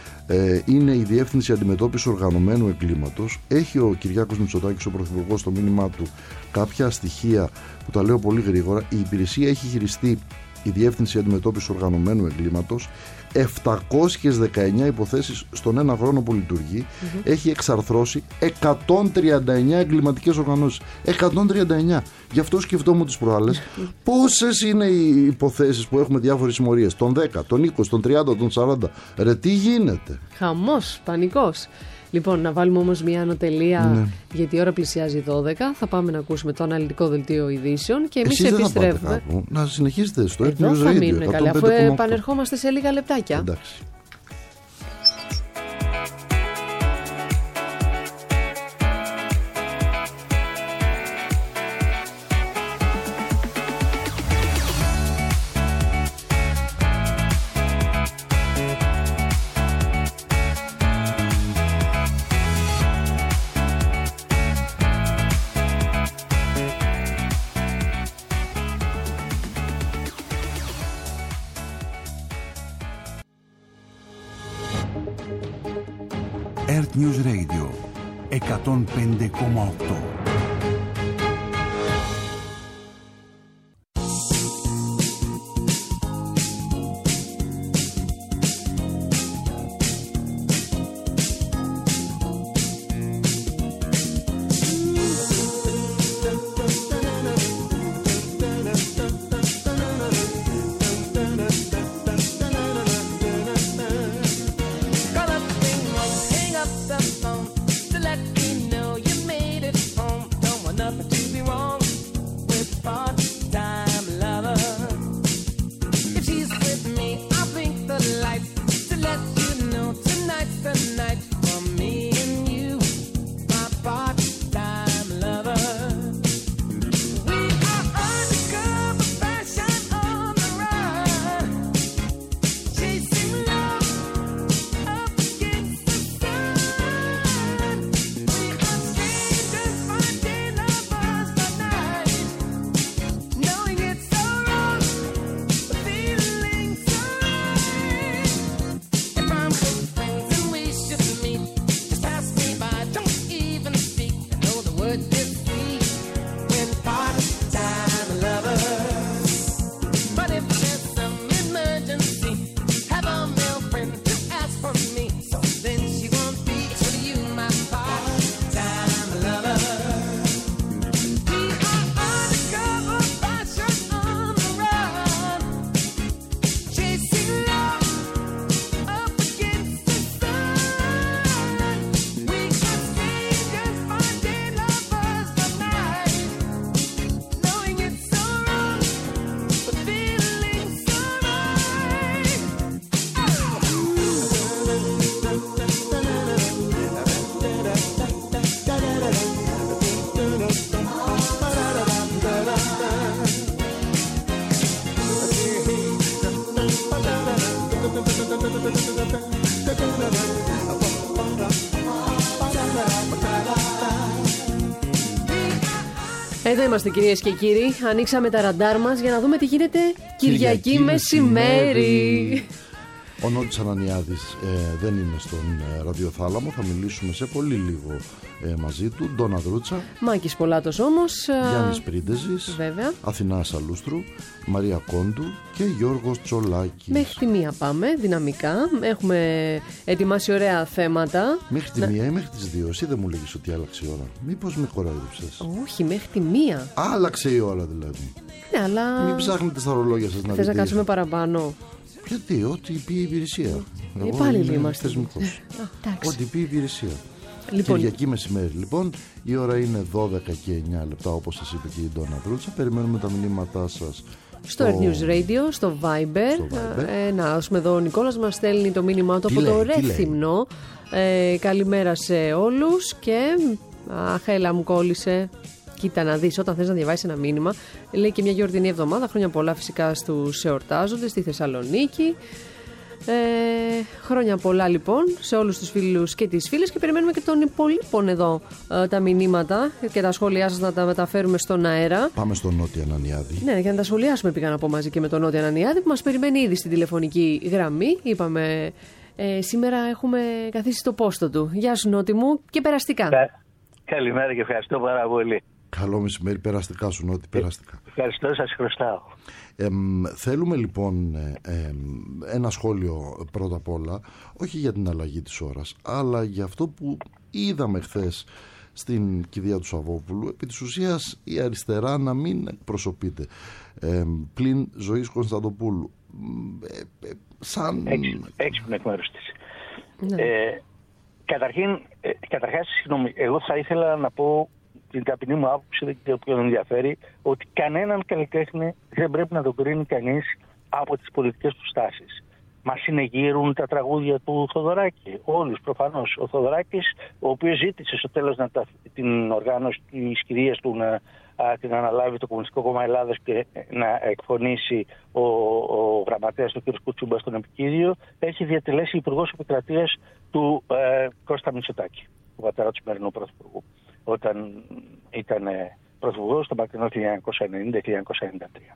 Ε, είναι η Διεύθυνση Αντιμετώπισης Οργανωμένου Εγκλήματος. Έχει ο Κυριάκος Μητσοτάκης, ο Πρωθυπουργός, στο μήνυμά του κάποια στοιχεία που τα λέω πολύ γρήγορα. Η υπηρεσία έχει χειριστεί, η Διεύθυνση Αντιμετώπισης Οργανωμένου Εγκλήματος, επτακόσιες δεκαεννιά υποθέσεις στον ένα χρόνο που λειτουργεί. Mm-hmm. Έχει εξαρθρώσει εκατόν τριάντα εννιά εγκληματικές οργανώσεις. εκατόν τριάντα εννιά. Γι' αυτό σκεφτόμουν τις προάλλες πόσες είναι οι υποθέσεις που έχουμε διάφορες συμμορίες. Τον δέκα, τον είκοσι, τον τριάντα, τον σαράντα. Ρε, τι γίνεται. Χαμός, πανικός. Λοιπόν, να βάλουμε όμως μια ανωτελεία, ναι. γιατί η ώρα πλησιάζει δώδεκα. Θα πάμε να ακούσουμε το αναλυτικό δελτίο ειδήσεων και εμείς επιστρέφουμε. Να συνεχίσετε στο Earth News Radio. Θα μείνουμε καλά, αφού επανερχόμαστε σε λίγα λεπτάκια. Εντάξει. Earth News Radio εκατόν πέντε κόμμα οκτώ. To let me know you made it home. Εδώ είμαστε, κυρίες και κύριοι. Ανοίξαμε τα ραντάρ μας για να δούμε τι γίνεται Κυριακή, Κυριακή μεσημέρι. Ο Νότης Ανανιάδης ε, δεν είναι στον ε, ραδιοθάλαμο. Θα μιλήσουμε σε πολύ λίγο ε, μαζί του. Ντόνα Δρούτσα, Μάκης Πολάτος όμως, Γιάννης Πρίντεζης, βέβαια, Αθηνά Σαλούστρου, Μαρία Κόντου και Γιώργος Τσολάκης. Μέχρι τη μία πάμε δυναμικά. Έχουμε ετοιμάσει ωραία θέματα. Μέχρι τη να... μία ή μέχρι τις δύο. Εσύ δεν μου λέγεις ότι άλλαξε η ώρα? Μήπως με κοράδεψες? Όχι, μέχρι τη μία. Άλλαξε η ώρα δηλαδή. Ναι, αλλά... Μην ψάχνετε στα ρολόγια σας να θες δείτε. να κάτσουμε παραπάνω? Γιατί, ό,τι πει η υπηρεσία. Ε, πάλι είμαστε θεσμικός. Ό,τι πει η υπηρεσία. Λοιπόν. Κυριακή μεσημέρι λοιπόν. Η ώρα είναι δώδεκα και εννιά λεπτά, όπως σας είπε και η Ντόνα Δρούτσα. Περιμένουμε τα μηνύματά σας στο Earth News Radio, στο Viber, στο Viber. Ε, να δούμε εδώ, ο Νικόλας μας στέλνει το μήνυμά του τι από λέει, το Ρέθυμνο. ε, Καλημέρα σε όλους. Και αχ, έλα μου κόλλησε. Κοίτα να δεις, όταν θες να διαβάσεις ένα μήνυμα, λέει και μια γιορτινή εβδομάδα. Χρόνια πολλά φυσικά στους εορτάζοντες στη Θεσσαλονίκη. Ε, χρόνια πολλά λοιπόν σε όλους τους φίλους και τις φίλες. Και περιμένουμε και των υπολείπων εδώ ε, τα μηνύματα και τα σχόλιά σας να τα μεταφέρουμε στον αέρα. Πάμε στον Νότι Ανανιάδη. Ναι, για να τα σχολιάσουμε πήγα να πω μαζί και με τον Νότι Ανανιάδη, που μας περιμένει ήδη στην τηλεφωνική γραμμή. Είπαμε ε, σήμερα έχουμε καθίσει στο πόστο του. Γεια σου Νότι μου και περαστικά. Καλημέρα και ευχαριστώ πάρα πολύ. Καλό μεσημέρι, περαστικά σου Νότι, περαστικά. Ευχαριστώ, σας χρωστάω. Ε, θέλουμε λοιπόν ε, ε, ένα σχόλιο πρώτα απ' όλα, όχι για την αλλαγή της ώρας, αλλά για αυτό που είδαμε χθες στην κηδεία του Σαββόπουλου. Επί της ουσίας η αριστερά να μην εκπροσωπείται, ε, πλην Ζωής Κωνσταντοπούλου, ε, ε, σαν... Έξυπνο εκ μέρους της. Ναι. Ε, καταρχήν, ε, καταρχάς, συγγνώμη, εγώ θα ήθελα να πω την ταπεινή μου άποψη, δεν ξέρω ποιον ενδιαφέρει, ότι κανέναν καλλιτέχνη δεν πρέπει να τον κρίνει κανείς από τις πολιτικές του στάσεις. Μας συνεγείρουν τα τραγούδια του Θοδωράκη, όλους προφανώς. Ο Θοδωράκης, ο οποίος ζήτησε στο τέλος να τα, την οργάνωση της κηδείας του να α, την αναλάβει το Κομμουνιστικό Κόμμα Ελλάδας και να εκφωνήσει ο, ο γραμματέας του κ. Κουτσούμπα στον επικίδιο, έχει διατελέσει υπουργός επικρατείας του ε, Κώστα Μητσοτάκη, του πατέρα του σημερινού πρωθυπουργού, όταν ήταν πρωθυπουργός στο μακρινό χίλια εννιακόσια ενενήντα με χίλια εννιακόσια ενενήντα τρία.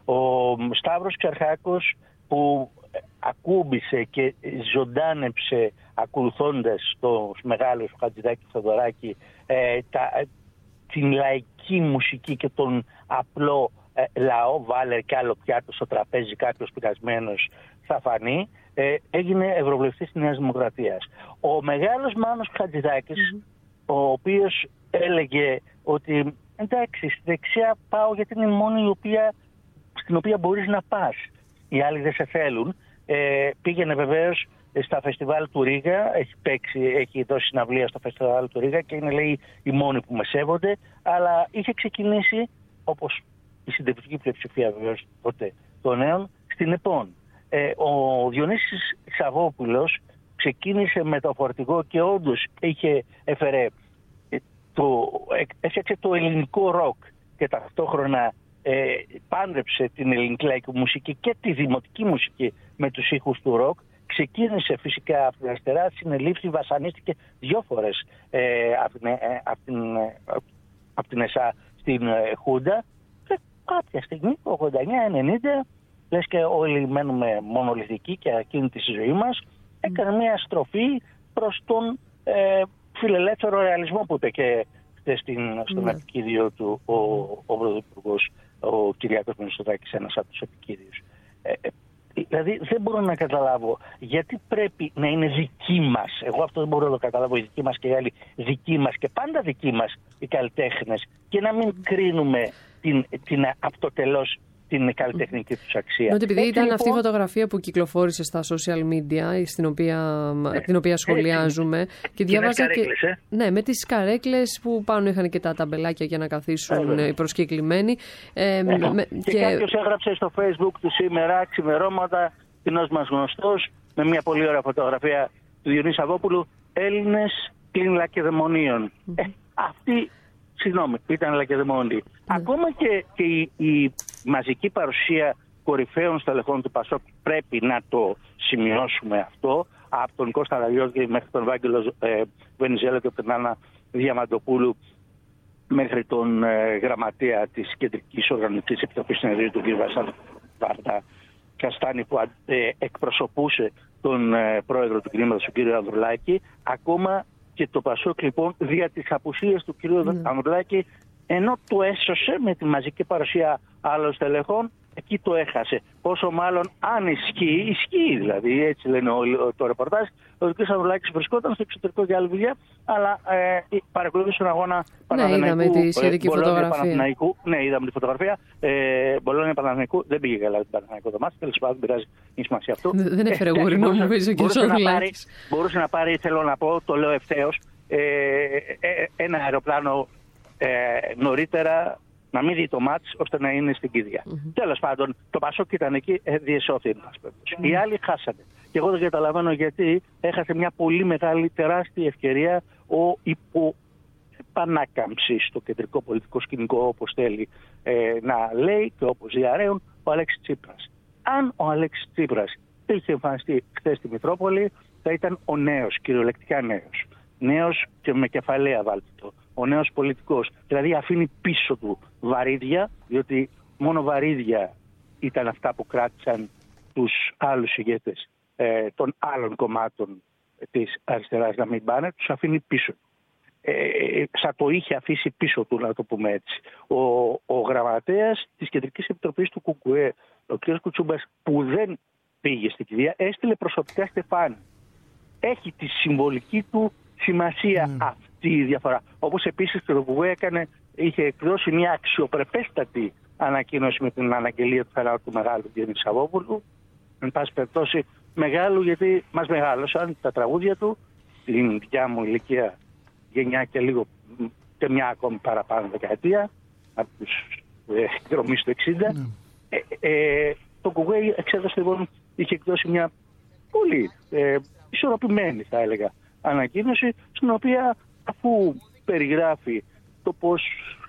Ο Σταύρος Ξαρχάκος, που ακούμπησε και ζωντάνεψε ακολουθώντας τους μεγάλους Χατζηδάκη Θοδωράκη ε, τα, την λαϊκή μουσική και τον απλό ε, λαό, βάλε κι άλλο πιάτο στο τραπέζι, κάποιος πειρασμένος θα φανεί, ε, έγινε ευρωβουλευτής της Νέας Δημοκρατίας. Ο μεγάλος Μάνος Χατζηδάκης, mm-hmm. ο οποίος έλεγε ότι εντάξει, στη δεξιά πάω γιατί είναι η μόνη η οποία, στην οποία μπορείς να πας. Οι άλλοι δεν σε θέλουν. Ε, πήγαινε βεβαίως στα φεστιβάλ του Ρήγα, έχει παίξει, έχει δώσει συναυλία στο φεστιβάλ του Ρήγα και είναι, λέει, οι μόνοι που με σέβονται, αλλά είχε ξεκινήσει, όπως η συντριπτική πλειοψηφία βεβαίως τότε των νέων, στην ΕΠΟΝ. Ε, ο Διονύσης Σαββόπουλος ξεκίνησε με το φορτηγό και όντως είχε έφερε το, έφτιαξε το ελληνικό ροκ και ταυτόχρονα ε, πάντρεψε την ελληνική λαϊκή μουσική και τη δημοτική μουσική με τους ήχους του ροκ. Ξεκίνησε φυσικά από την αριστερά, συνελήφθη, βασανίστηκε δύο φορές ε, από, την, ε, από, την, ε, από την ΕΣΑ στην ε, Χούντα και κάποια στιγμή, ογδόντα εννιά ενενήντα, λες και όλοι μένουμε μονολυθικοί και ακίνητοι στη ζωή μας, έκανε μια στροφή προς τον ε, φιλελεύθερο ρεαλισμό που είπε και στην, στον ναι. επικίδιο του ο, ο Πρωθυπουργός, ο Κυριάκος Μητσοτάκης, ένας από τους επικίδιους. Ε, δηλαδή δεν μπορώ να καταλάβω γιατί πρέπει να είναι δική μας, εγώ αυτό δεν μπορώ να το καταλάβω, η δική μας και οι άλλοι δική μας και πάντα δική μας οι καλλιτέχνες, και να μην κρίνουμε την, την αυτοτελώς την καλλιτεχνική τους αξία. Ότι επειδή έτσι, ήταν λοιπόν, αυτή η φωτογραφία που κυκλοφόρησε στα social media, στην οποία, ναι, την οποία σχολιάζουμε, έτσι, και διάβαζα και, ε? ναι, με τις καρέκλες που πάνω είχαν και τα ταμπελάκια για να καθίσουν ε, οι προσκεκλημένοι. Ε, ε, με, και και κάποιος έγραψε στο Facebook του σήμερα, ξημερώματα, κοινός μας γνωστός, με μια πολύ ωραία φωτογραφία του Διονύση Σαββόπουλου, Έλληνες πλην λακεδαιμονίων. Mm-hmm. Ε, αυτή... Συγγνώμη, ήταν λακεδαιμόνιοι. Mm. Ακόμα και, και η, η μαζική παρουσία κορυφαίων στελεχών του Πασόκ, πρέπει να το σημειώσουμε αυτό, από τον Κώστα Ραλιώτη μέχρι τον Βάγγελο ε, Βενιζέλο και από την Άννα Διαμαντοπούλου, μέχρι τον ε, γραμματέα της Κεντρικής Οργανωτικής Επιτροπής Συνεδρίου του κ. Βαρδά Καστάνη, που ε, εκπροσωπούσε τον ε, πρόεδρο του κινήματος, τον κ. Ανδρουλάκη, ακόμα και το Πασόκ λοιπόν δια της απουσίας του κ. Mm. Ανδρουλάκη, ενώ το έσωσε με τη μαζική παρουσία άλλων στελεχών, εκεί το έχασε. Πόσο μάλλον αν ισχύει, ισχύει δηλαδή, έτσι λένε το, το ρεπορτάζ, ο κ. Ανδρουλάκης βρισκόταν στο εξωτερικό για άλλη δουλειά, αλλά ε, παρακολουθούσε τον αγώνα Παναθηναϊκού. Ναι, είδαμε τη σχετική ε, φωτογραφία. Ναι, είδαμε τη φωτογραφία. Ε, Μπολόνια Παναθηναϊκού, δεν πήγε καλά την Παναθηναϊκό το μάτι, τέλος πάντων, δεν πειράζει, είναι σημασία αυτό. Δεν έφερε γούρινο, ε, νομίζω, ο κ. Ανδρουλάκης. Μπορούσε να πάρει, θέλω να πω, το λέω ευθέως, ε, ε, ένα αεροπλάνο ε, νωρίτερα, να μην δει το μάτς ώστε να είναι στην κηδεία. Mm-hmm. Τέλος πάντων, το Πασόκ ήταν εκεί, ε, διεσώθη. Mm-hmm. Οι άλλοι χάσανε. Και εγώ δεν καταλαβαίνω γιατί έχασε μια πολύ μεγάλη, τεράστια ευκαιρία ο υπό επανάκαμψη στο κεντρικό πολιτικό σκηνικό, όπως θέλει ε, να λέει και όπως διαρρέουν, ο Αλέξης Τσίπρας. Αν ο Αλέξης Τσίπρας είχε εμφανιστεί χθες στη Μητρόπολη, θα ήταν ο νέος, κυριολεκτικά νέος. Νέος και με κεφαλαία, βάλτε το. Ο νέος πολιτικός. Δηλαδή αφήνει πίσω του βαρύδια, διότι μόνο βαρύδια ήταν αυτά που κράτησαν τους άλλους ηγέτες ε, των άλλων κομμάτων της αριστεράς να μην πάνε, τους αφήνει πίσω. Ε, θα το είχε αφήσει πίσω του, να το πούμε έτσι. Ο, ο γραμματέας της Κεντρικής Επιτροπής του ΚΚΕ, ο κ. Κουτσούμπας, που δεν πήγε στην κηδεία, έστειλε προσωπικά στεφάνι. Έχει τη συμβολική του σημασία mm. αυτή η διαφορά. Όπως επίσης το ΚΚΕ έκανε, είχε εκδώσει μια αξιοπρεπέστατη ανακοίνωση με την αναγγελία του θανάτου του μεγάλου Διονύση Σαββόπουλου. Εν πάση περιπτώσει, μεγάλου γιατί μας μεγάλωσαν τα τραγούδια του, την δικιά μου ηλικία, γενιά και λίγο και μια ακόμη παραπάνω δεκαετία, από τους εκδρομείς του εξήντα. Mm. Ε, ε, το ΚΚΕ εξέδωσε λοιπόν, είχε εκδώσει μια πολύ ε, ισορροπημένη, θα έλεγα, ανακοίνωση, στην οποία αφού περιγράφει το πώς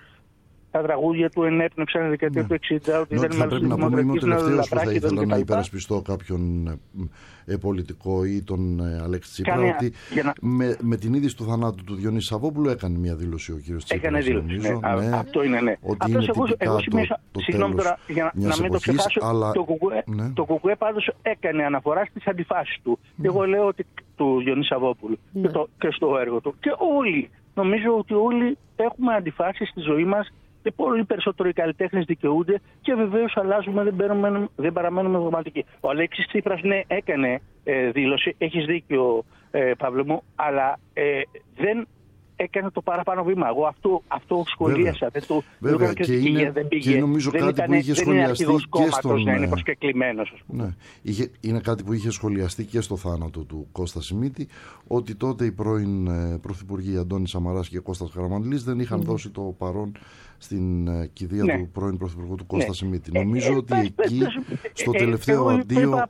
τα τραγούδια του ενέπνευσαν η δεκαετία ναι. του εξήντα, ότι δεν θα πρέπει να πούμε, είμαι ο τελευταίος που θα ήθελα να υπερασπιστώ κάποιον ε, πολιτικό ή τον ε, Αλέξη Τσίπρα, Κάνε, ότι να... με, με την είδηση του θανάτου του Διονύση Σαββόπουλου έκανε μια δήλωση ο κύριος Τσίπρας. Έκανε δήλωση, νομίζω, ναι. Ναι, αυτό είναι, ναι. Ότι Αυτός είναι εγώ, εγώ σημείωσα, συγγνώμη τώρα, για να, να μην το ξεχάσω, αλλά... το ΚΚΕ ναι. το πάντως έκανε αναφορά στις αντιφάσεις του. Ναι. Εγώ λέω ότι του Διονύση Σαββόπουλου ναι. και, το, και στο έργο του. Και όλοι, νομίζω ότι όλοι έχουμε αντιφάσεις στη ζωή μας. Και πολύ περισσότερο οι καλλιτέχνες δικαιούνται και βεβαίως αλλάζουμε, δεν, παραμένουμε, δεν παραμένουμε δογματικοί. Ο Αλέξης Τσίπρας ναι, έκανε ε, δήλωση, έχεις δίκιο ε, Παύλο μου, αλλά ε, δεν έκανε το παραπάνω βήμα. Εγώ αυτό, αυτό σχολίασα. Δεν το βέβαια, και, είναι, δεν πήγε, και νομίζω δεν κάτι ήταν, που είχε σχολιαστεί και στον... να είναι προσκεκλημένος. Ναι, είχε, είναι κάτι που είχε σχολιαστεί και στο θάνατο του Κώστα Σιμίτη, ότι τότε οι πρώην ε, πρωθυπουργοί Αντώνης Σαμαράς και Κώστας Καραμανλής δεν είχαν mm. δώσει το παρόν στην uh, κηδεία ναι. του πρώην πρωθυπουργού του Κώστα ναι. Σιμίτη. Ε, Νομίζω ε, ότι ε, εκεί ε, στο ε, τελευταίο ε, αντίο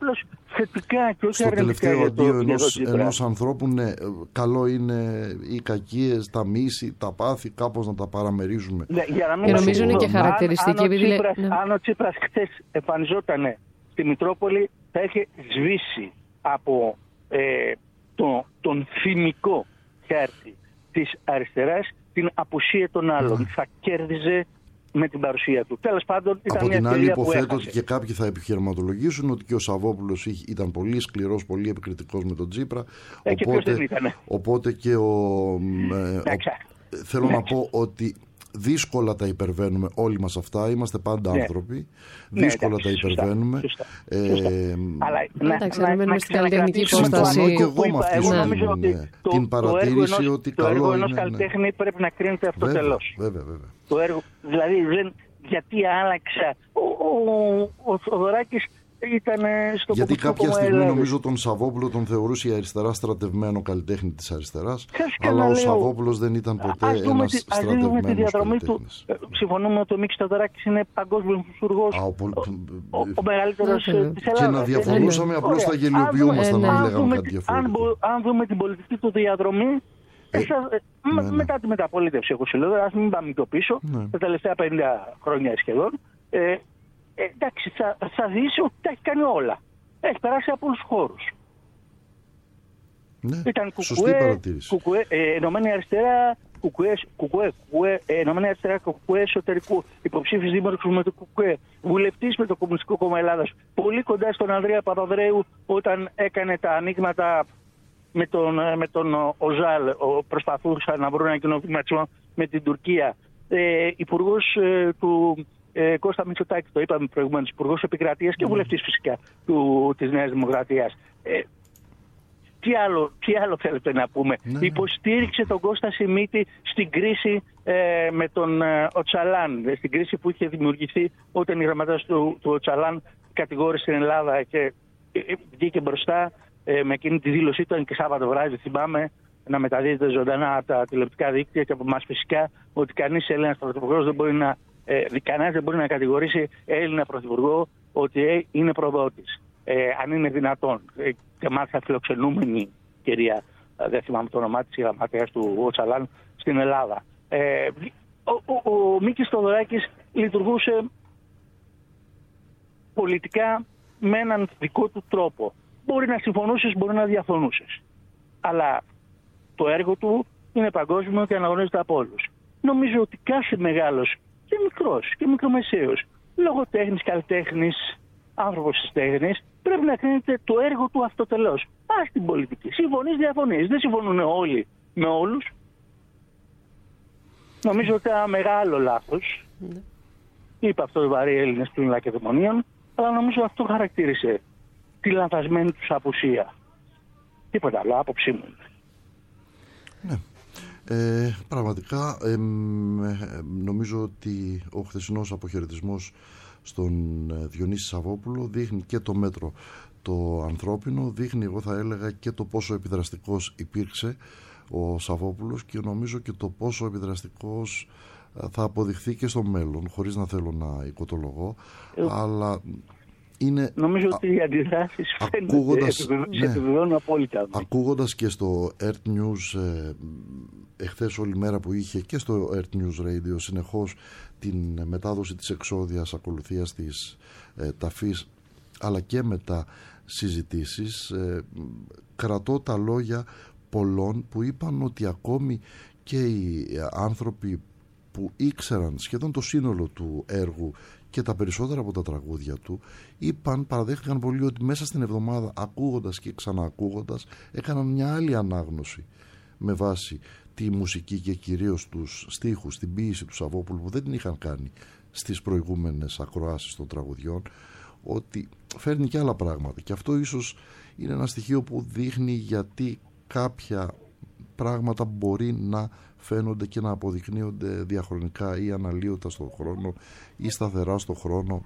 στο τελευταίο αντίο ενός, ενός ανθρώπου ναι, καλό είναι οι κακίες, τα μίση, τα πάθη κάπως να τα παραμερίζουμε. Ναι, για να μην και νομίζω είναι και χαρακτηριστική. Αν, αν, ο Τσίπρας, ναι. αν ο Τσίπρας χθες εμφανιζόταν στη Μητρόπολη, θα είχε σβήσει από ε, το, τον θυμικό χάρτη της αριστεράς την απουσία των άλλων. Mm. Θα κέρδιζε με την παρουσία του. Τέλος πάντων, ήταν από μια την άλλη, υποθέτω που ότι και κάποιοι θα επιχειρηματολογήσουν ότι και ο Σαββόπουλος ήταν πολύ σκληρός, πολύ επικριτικός με τον Τσίπρα. Ε, οπότε, και οπότε και ο. Ε, ο θέλω να πω ότι δύσκολα τα υπερβαίνουμε όλοι μας αυτά. Είμαστε πάντα ναι. άνθρωποι. Δύσκολα ναι, εντάξει, τα υπερβαίνουμε. Σωστά, σωστά, σωστά. Ε, Αλλά εντάξει, να μένουμε στην καλλιτεχνική υπόσταση. Συμφωνώ και εγώ με αυτή την παρατήρηση ότι καλό είναι. Το έργο ενός καλλιτέχνη πρέπει να κρίνεται αυτοτελώς. Βέβαια, βέβαια. Το έργο, δηλαδή, γιατί άλλαξα. Ο Θοδωράκης ήταν στο γιατί κάποια στιγμή νομίζω τον Σαββόπουλο τον θεωρούσε η αριστερά στρατευμένο καλλιτέχνη της αριστεράς, αλλά ο Σαββόπουλος δεν ήταν ποτέ ας ένας τη, στρατευμένος καλλιτέχνης. Του, συμφωνούμε ότι ο Μίκης Θεοδωράκης είναι παγκόσμιος μουσουργός, ο, ο, ο, ο μεγαλύτερος της Ελλάδας. Και να διαφωνούσαμε, απλώς θα γελιοποιούμασταν αν λέγαμε κάτι διαφορετικό. Αν δούμε την πολιτική του διαδρομή, μετά τη μεταπολίτευση, εγώ σου λέω, ας μην πάμε πιο πίσω, τα τελευταία πενήντα χρόνια σχεδόν, Ε, εντάξει, θα, θα δεις ότι τα έχει κάνει όλα. Έχει περάσει από όλους τους χώρους. Ναι, ήταν σωστή κουκουέ, παρατήρηση. Κουκουέ, ε, Ενωμένη Αριστερά, Κουκουέ, κουκουέ, κουκουέ, Ενωμένη Αριστερά, κουκουέ εσωτερικού, υποψήφιος δήμαρχος με το κουκουέ, βουλευτής με το Κομμουνιστικό Κόμμα Ελλάδας, πολύ κοντά στον Ανδρέα Παπανδρέου όταν έκανε τα ανοίγματα με τον, με τον Οζάλ, προσπαθούσαν να βρουν ένα κοινό βηματισμό με την Τουρκία. Ε, υπουργός ε, του ε, Κώστα Μητσοτάκη, το είπαμε προηγουμένως, υπουργός επικρατείας και βουλευτής φυσικά του, της Νέας Δημοκρατίας. Ε, τι, άλλο, τι άλλο θέλετε να πούμε. Ναι. Υποστήριξε τον Κώστα Σιμίτη στην κρίση ε, με τον ε, Οτσαλάν, στην κρίση που είχε δημιουργηθεί όταν η γραμματέας του, του Οτσαλάν κατηγόρησε την Ελλάδα και ε, βγήκε μπροστά ε, με εκείνη τη δήλωσή του και Σάββατο βράδυ, θυμάμαι, να μεταδίδεται ζωντανά από τα τηλεοπτικά δίκτυα και από εμάς φυσικά, ότι κανείς Έλληνας πρωθυπουργός δεν μπορεί να, ε, κανένας δεν μπορεί να κατηγορήσει Έλληνα πρωθυπουργό ότι ε, είναι προδότης. Ε, αν είναι δυνατόν. Ε, και μάλιστα φιλοξενούμενη κυρία, ε, δεν θυμάμαι το όνομά της, η γραμματέας του Οτσαλάν στην Ελλάδα. Ε, ο, ο, ο Μίκης Θοδωράκης λειτουργούσε πολιτικά με έναν δικό του τρόπο. Μπορεί να συμφωνούσες, μπορεί να διαφωνούσες. Αλλά το έργο του είναι παγκόσμιο και αναγνωρίζεται από όλους. Νομίζω ότι κάθε μεγάλος και μικρός και μικρομεσαίος λογοτέχνης, καλλιτέχνης, άνθρωπος της τέχνης πρέπει να κρίνεται το έργο του αυτοτελώς. Ας την πολιτική. Συμφωνείς, διαφωνείς. Δεν συμφωνούν όλοι με όλους. Νομίζω ότι ένα μεγάλο λάθος. Mm. Είπε αυτό οι βαρύ Έλληνες του Λακεδαιμονίων, αλλά νομίζω αυτό χαρακτήρισε τη λανθασμένη τους απουσία. Τίποτα άλλο, άποψή μου. Ναι. Ε, πραγματικά ε, ε, νομίζω ότι ο χθεσινός αποχαιρετισμός στον Διονύση Σαββόπουλο δείχνει και το μέτρο το ανθρώπινο, δείχνει, εγώ θα έλεγα, και το πόσο επιδραστικός υπήρξε ο Σαββόπουλος και νομίζω και το πόσο επιδραστικός θα αποδειχθεί και στο μέλλον, χωρίς να θέλω να οικοτολογώ, ε, αλλά είναι, νομίζω ότι οι αντιδράσεις ακούγοντας, ναι, απόλυτα. Ακούγοντας και στο Earth News ε, εχθές όλη μέρα που είχε και στο Earth News Radio συνεχώς την μετάδοση της εξώδιας ακολουθίας της ε, ταφής, αλλά και μετά συζητήσεις, ε, κρατώ τα λόγια πολλών που είπαν ότι ακόμη και οι άνθρωποι που ήξεραν σχεδόν το σύνολο του έργου και τα περισσότερα από τα τραγούδια του, είπαν, παραδέχτηκαν πολύ ότι μέσα στην εβδομάδα, ακούγοντας και ξαναακούγοντας, έκαναν μια άλλη ανάγνωση με βάση τη μουσική και κυρίως τους στίχους, την ποίηση του Σαββόπουλου που δεν την είχαν κάνει στις προηγούμενες ακροάσεις των τραγουδιών, ότι φέρνει και άλλα πράγματα. Και αυτό ίσως είναι ένα στοιχείο που δείχνει γιατί κάποια πράγματα μπορεί να φαίνονται και να αποδεικνύονται διαχρονικά ή αναλύωτα στον χρόνο ή σταθερά στον χρόνο.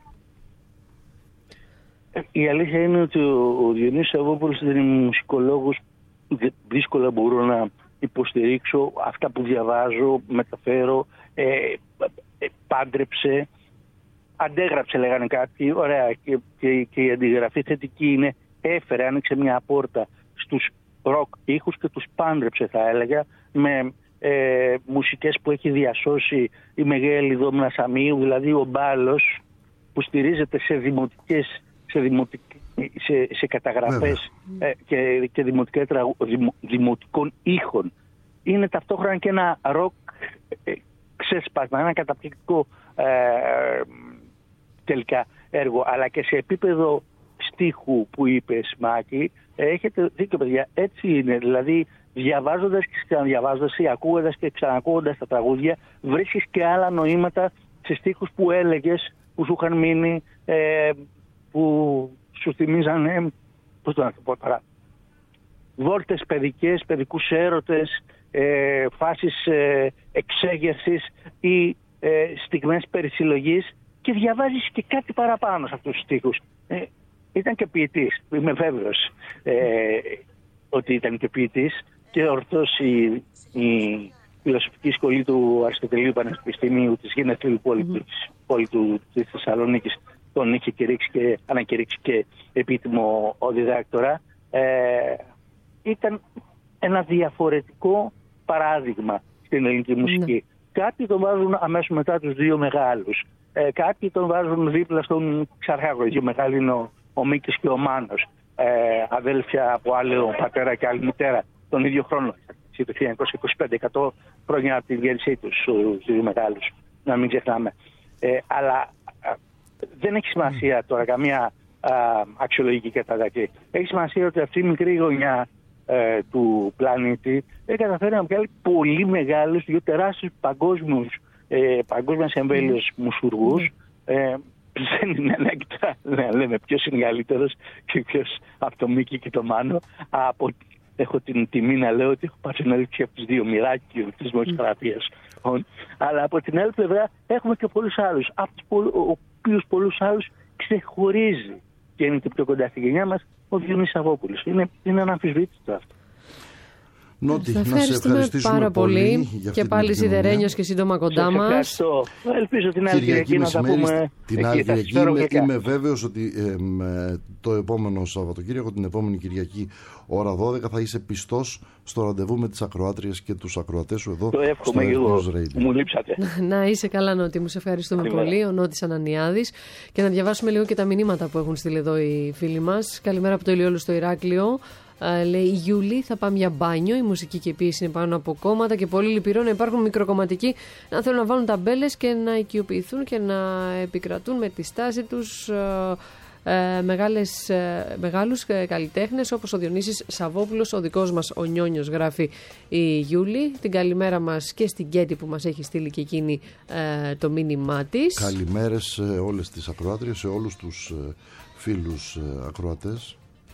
Η αλήθεια είναι ότι ο Διονύσης Σαββόπουλος δεν είναι μουσικολόγος, δύσκολα μπορώ να υποστηρίξω αυτά που διαβάζω, μεταφέρω, ε, ε, πάντρεψε, αντέγραψε λέγανε κάποιοι, ωραία, και, και, και η αντιγραφή θετική είναι, έφερε, άνοιξε μια πόρτα στους ροκ ήχους και τους πάντρεψε, θα έλεγα, με ε, μουσικές που έχει διασώσει η Μεγέλη Δόμνα Σαμίου, δηλαδή ο μπάλος που στηρίζεται σε δημοτικές, σε, δημοτικ, σε, σε καταγραφές ε, και, και δημοτικά, δημο, δημοτικών ήχων. Είναι ταυτόχρονα και ένα ροκ ε, ξέσπασμα, ένα καταπληκτικό ε, τελικά έργο, αλλά και σε επίπεδο στίχου που είπες, Μάκη, έχετε δίκιο, παιδιά, έτσι είναι. Δηλαδή, διαβάζοντας και ξαναδιαβάζοντας ή ακούγοντας και ξανακούγοντας τα τραγούδια, βρίσκεις και άλλα νοήματα σε στίχους που έλεγες, που σου είχαν μείνει, ε, που σου θυμίζανε, πώς το να το πω τώρα, βόλτες παιδικές, παιδικούς έρωτες, ε, φάσεις ε, εξέγερσης ή ε, στιγμές περισυλλογής, και διαβάζεις και κάτι παραπάνω σε αυτούς τους στίχους. Ε, ήταν και ποιητής, είμαι βέβαιος ε, ότι ήταν και ποιητής, και ορθώς η, η φιλοσοφική σχολή του Αριστοτελείου Πανεπιστημίου της Γενεθλίου πόλη, mm-hmm. της, πόλη του, της Θεσσαλονίκης τον είχε κηρύξει και ανακηρύξει και επίτιμο ο διδάκτορα. Ε, ήταν ένα διαφορετικό παράδειγμα στην ελληνική μουσική. Mm-hmm. Κάποιοι τον βάζουν αμέσως μετά τους δύο μεγάλους. Ε, κάποιοι τον βάζουν δίπλα στον Ξαρχάκο. Οι δύο μεγάλοι είναι ο, ο Μίκης και ο Μάνος. Ε, αδέλφια από άλλο πατέρα και άλλη μητέρα τον ίδιο χρόνο. έτσι, το χίλια εννιακόσια είκοσι πέντε, εκατό χρόνια από τη γέννησή τους, τους μεγάλους, να μην ξεχνάμε. Ε, αλλά α, δεν έχει σημασία τώρα καμία α, αξιολογική κατατακτή. Έχει σημασία ότι αυτή η μικρή γωνιά ε, του πλανήτη έχει καταφέρει να βγάλει πολύ μεγάλους, δύο τεράστιους παγκόσμιους, ε, παγκόσμιας εμβέλειας μουσουργούς. Ε, δεν είναι ανάγκητα να λέμε ποιος είναι καλύτερος και ποιος από το Μίκη και το Μάνο. Από, έχω την τιμή να λέω ότι έχω πάρει και από τους δύο μοιράκια της δημοσιογραφίας. Mm. Αλλά από την άλλη πλευρά έχουμε και πολλούς άλλους, από τους οποίους πολλούς άλλους ξεχωρίζει και είναι και πιο κοντά στη γενιά μας ο Διονύσης Σαββόπουλος. Είναι, είναι αναμφισβήτητο αυτό. Νότι, θα να σε ευχαριστήσουμε πάρα πολύ, πολύ και πάλι σιδερένιος και σύντομα κοντά μας. Ευχαριστώ. Ελπίζω την άλλη Κυριακή να τα πούμε. Την άλλη Κυριακή είμαι, είμαι βέβαιος ότι ε, με το επόμενο Σαββατοκύριακο, την επόμενη Κυριακή ώρα δώδεκα, θα είσαι πιστός στο ραντεβού με τις ακροάτριες και τους ακροατές σου εδώ. Το εύχομαι εγώ. Μου λείψατε. Να είσαι καλά, Νότι, μου σε ευχαριστούμε Καλημέρα. πολύ. Ο Νότης Ανανιάδης. Και να διαβάσουμε λίγο και τα μηνύματα που έχουν στείλει εδώ οι φίλοι μας. Καλημέρα από το Ηλιόλου στο Ηράκλειο. Uh, λέει η Γιούλη, θα πάμε για μπάνιο. Η μουσική και η ποίηση είναι πάνω από κόμματα και πολύ λυπηρό να υπάρχουν μικροκομματικοί να θέλουν να βάλουν ταμπέλες και να οικειοποιηθούν και να επικρατούν με τη στάση τους uh, uh, μεγάλες, uh, μεγάλους uh, καλλιτέχνες όπως ο Διονύσης Σαββόπουλος, ο δικός μας ο Νιόνιος, γράφει η Γιούλη. Την καλημέρα μας και στην Κέτη που μας έχει στείλει και εκείνη uh, το μήνυμά της. Καλημέρες σε όλες τις ακροάτριες, σε όλους τους uh, φίλους uh, ακροατές.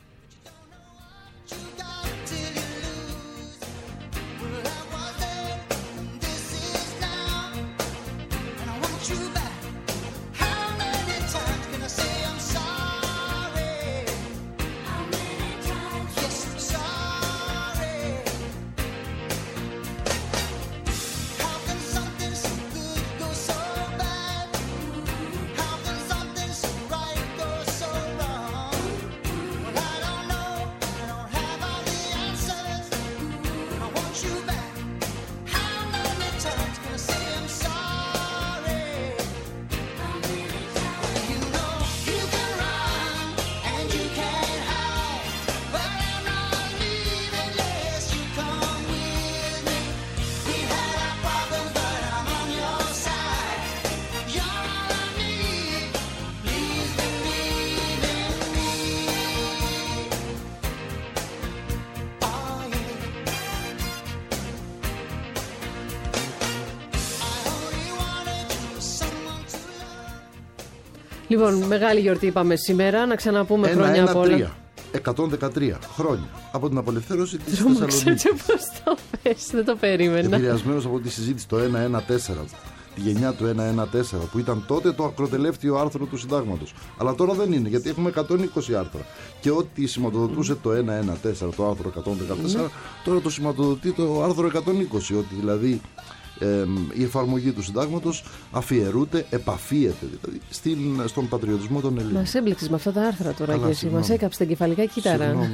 Λοιπόν, μεγάλη γιορτή είπαμε σήμερα. Να ξαναπούμε ένα, χρόνια ένα, από όλα. τρία. εκατόν δεκατρία χρόνια από την απελευθέρωση της Θεσσαλονίκης. Τρόμαξα, πώς το πες, δεν το περίμενα. Επηρεασμένος από τη συζήτηση το εκατόν τετρ�τέσσερα, τη γενιά του εκατόν τετρλτέσσερα, που ήταν τότε το ακροτελεύτιο άρθρο του συντάγματος. Αλλά τώρα δεν είναι, γιατί έχουμε εκατόν είκοσι άρθρα. Και ό,τι σηματοδοτούσε το εκατόν τετρλτέσσερα, το άρθρο εκατόν δεκατέσσερα, τώρα το σηματοδοτεί το άρθρο εκατόν είκοσι. Ότι δηλαδή Ε, η εφαρμογή του συντάγματος αφιερούται, επαφίεται δηλαδή στην, στον πατριωτισμό των Ελλήνων. Μας έμπλεξες με αυτά τα άρθρα τώρα. Καλά, και εσύ μας έκαψε τα κεφαλικά κύτταρα.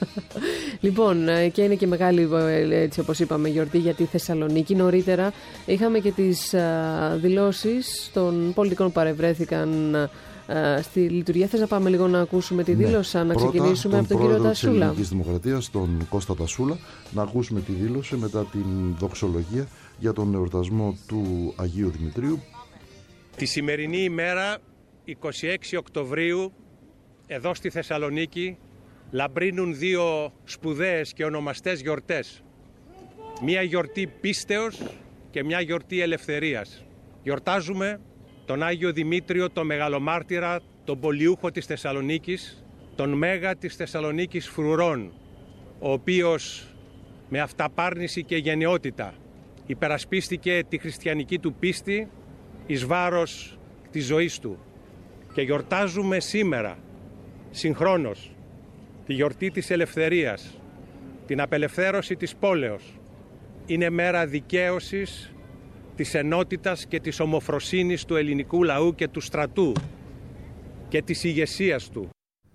Λοιπόν, και είναι και μεγάλη, έτσι όπως είπαμε, γιορτή για τη Θεσσαλονίκη. Νωρίτερα είχαμε και τις α, δηλώσεις των πολιτικών που παρευρέθηκαν α, στη λειτουργία. Θες να πάμε λίγο να ακούσουμε τη δήλωση, ναι. να Πρώτα, ξεκινήσουμε από τον κύριο Τασούλα. Πρώτα, τον Ελληνικής Δημοκρατίας, τον Κώστα Τασούλα, να ακούσουμε τη δήλωση μετά την δοξολογία για τον εορτασμό του Αγίου Δημητρίου. Τη σημερινή ημέρα, εικοστή έκτη Οκτωβρίου, εδώ στη Θεσσαλονίκη, λαμπρύνουν δύο σπουδαίες και ονομαστές γιορτές. Μία γιορτή πίστεως και μια γιορτή ελευθερίας. Γιορτάζουμε τον Άγιο Δημήτριο, τον μεγαλομάρτυρα, τον πολιούχο της Θεσσαλονίκης, τον μέγα της Θεσσαλονίκης φρουρών, ο οποίος με αυταπάρνηση και γενναιότητα υπερασπίστηκε τη χριστιανική του πίστη εις βάρος της ζωής του. Και γιορτάζουμε σήμερα, συγχρόνως, τη γιορτή της ελευθερίας, την απελευθέρωση της πόλεως. Είναι μέρα δικαίωσης, της ενότητας και της ομοφροσύνης του ελληνικού λαού και του στρατού και της ηγεσίας του.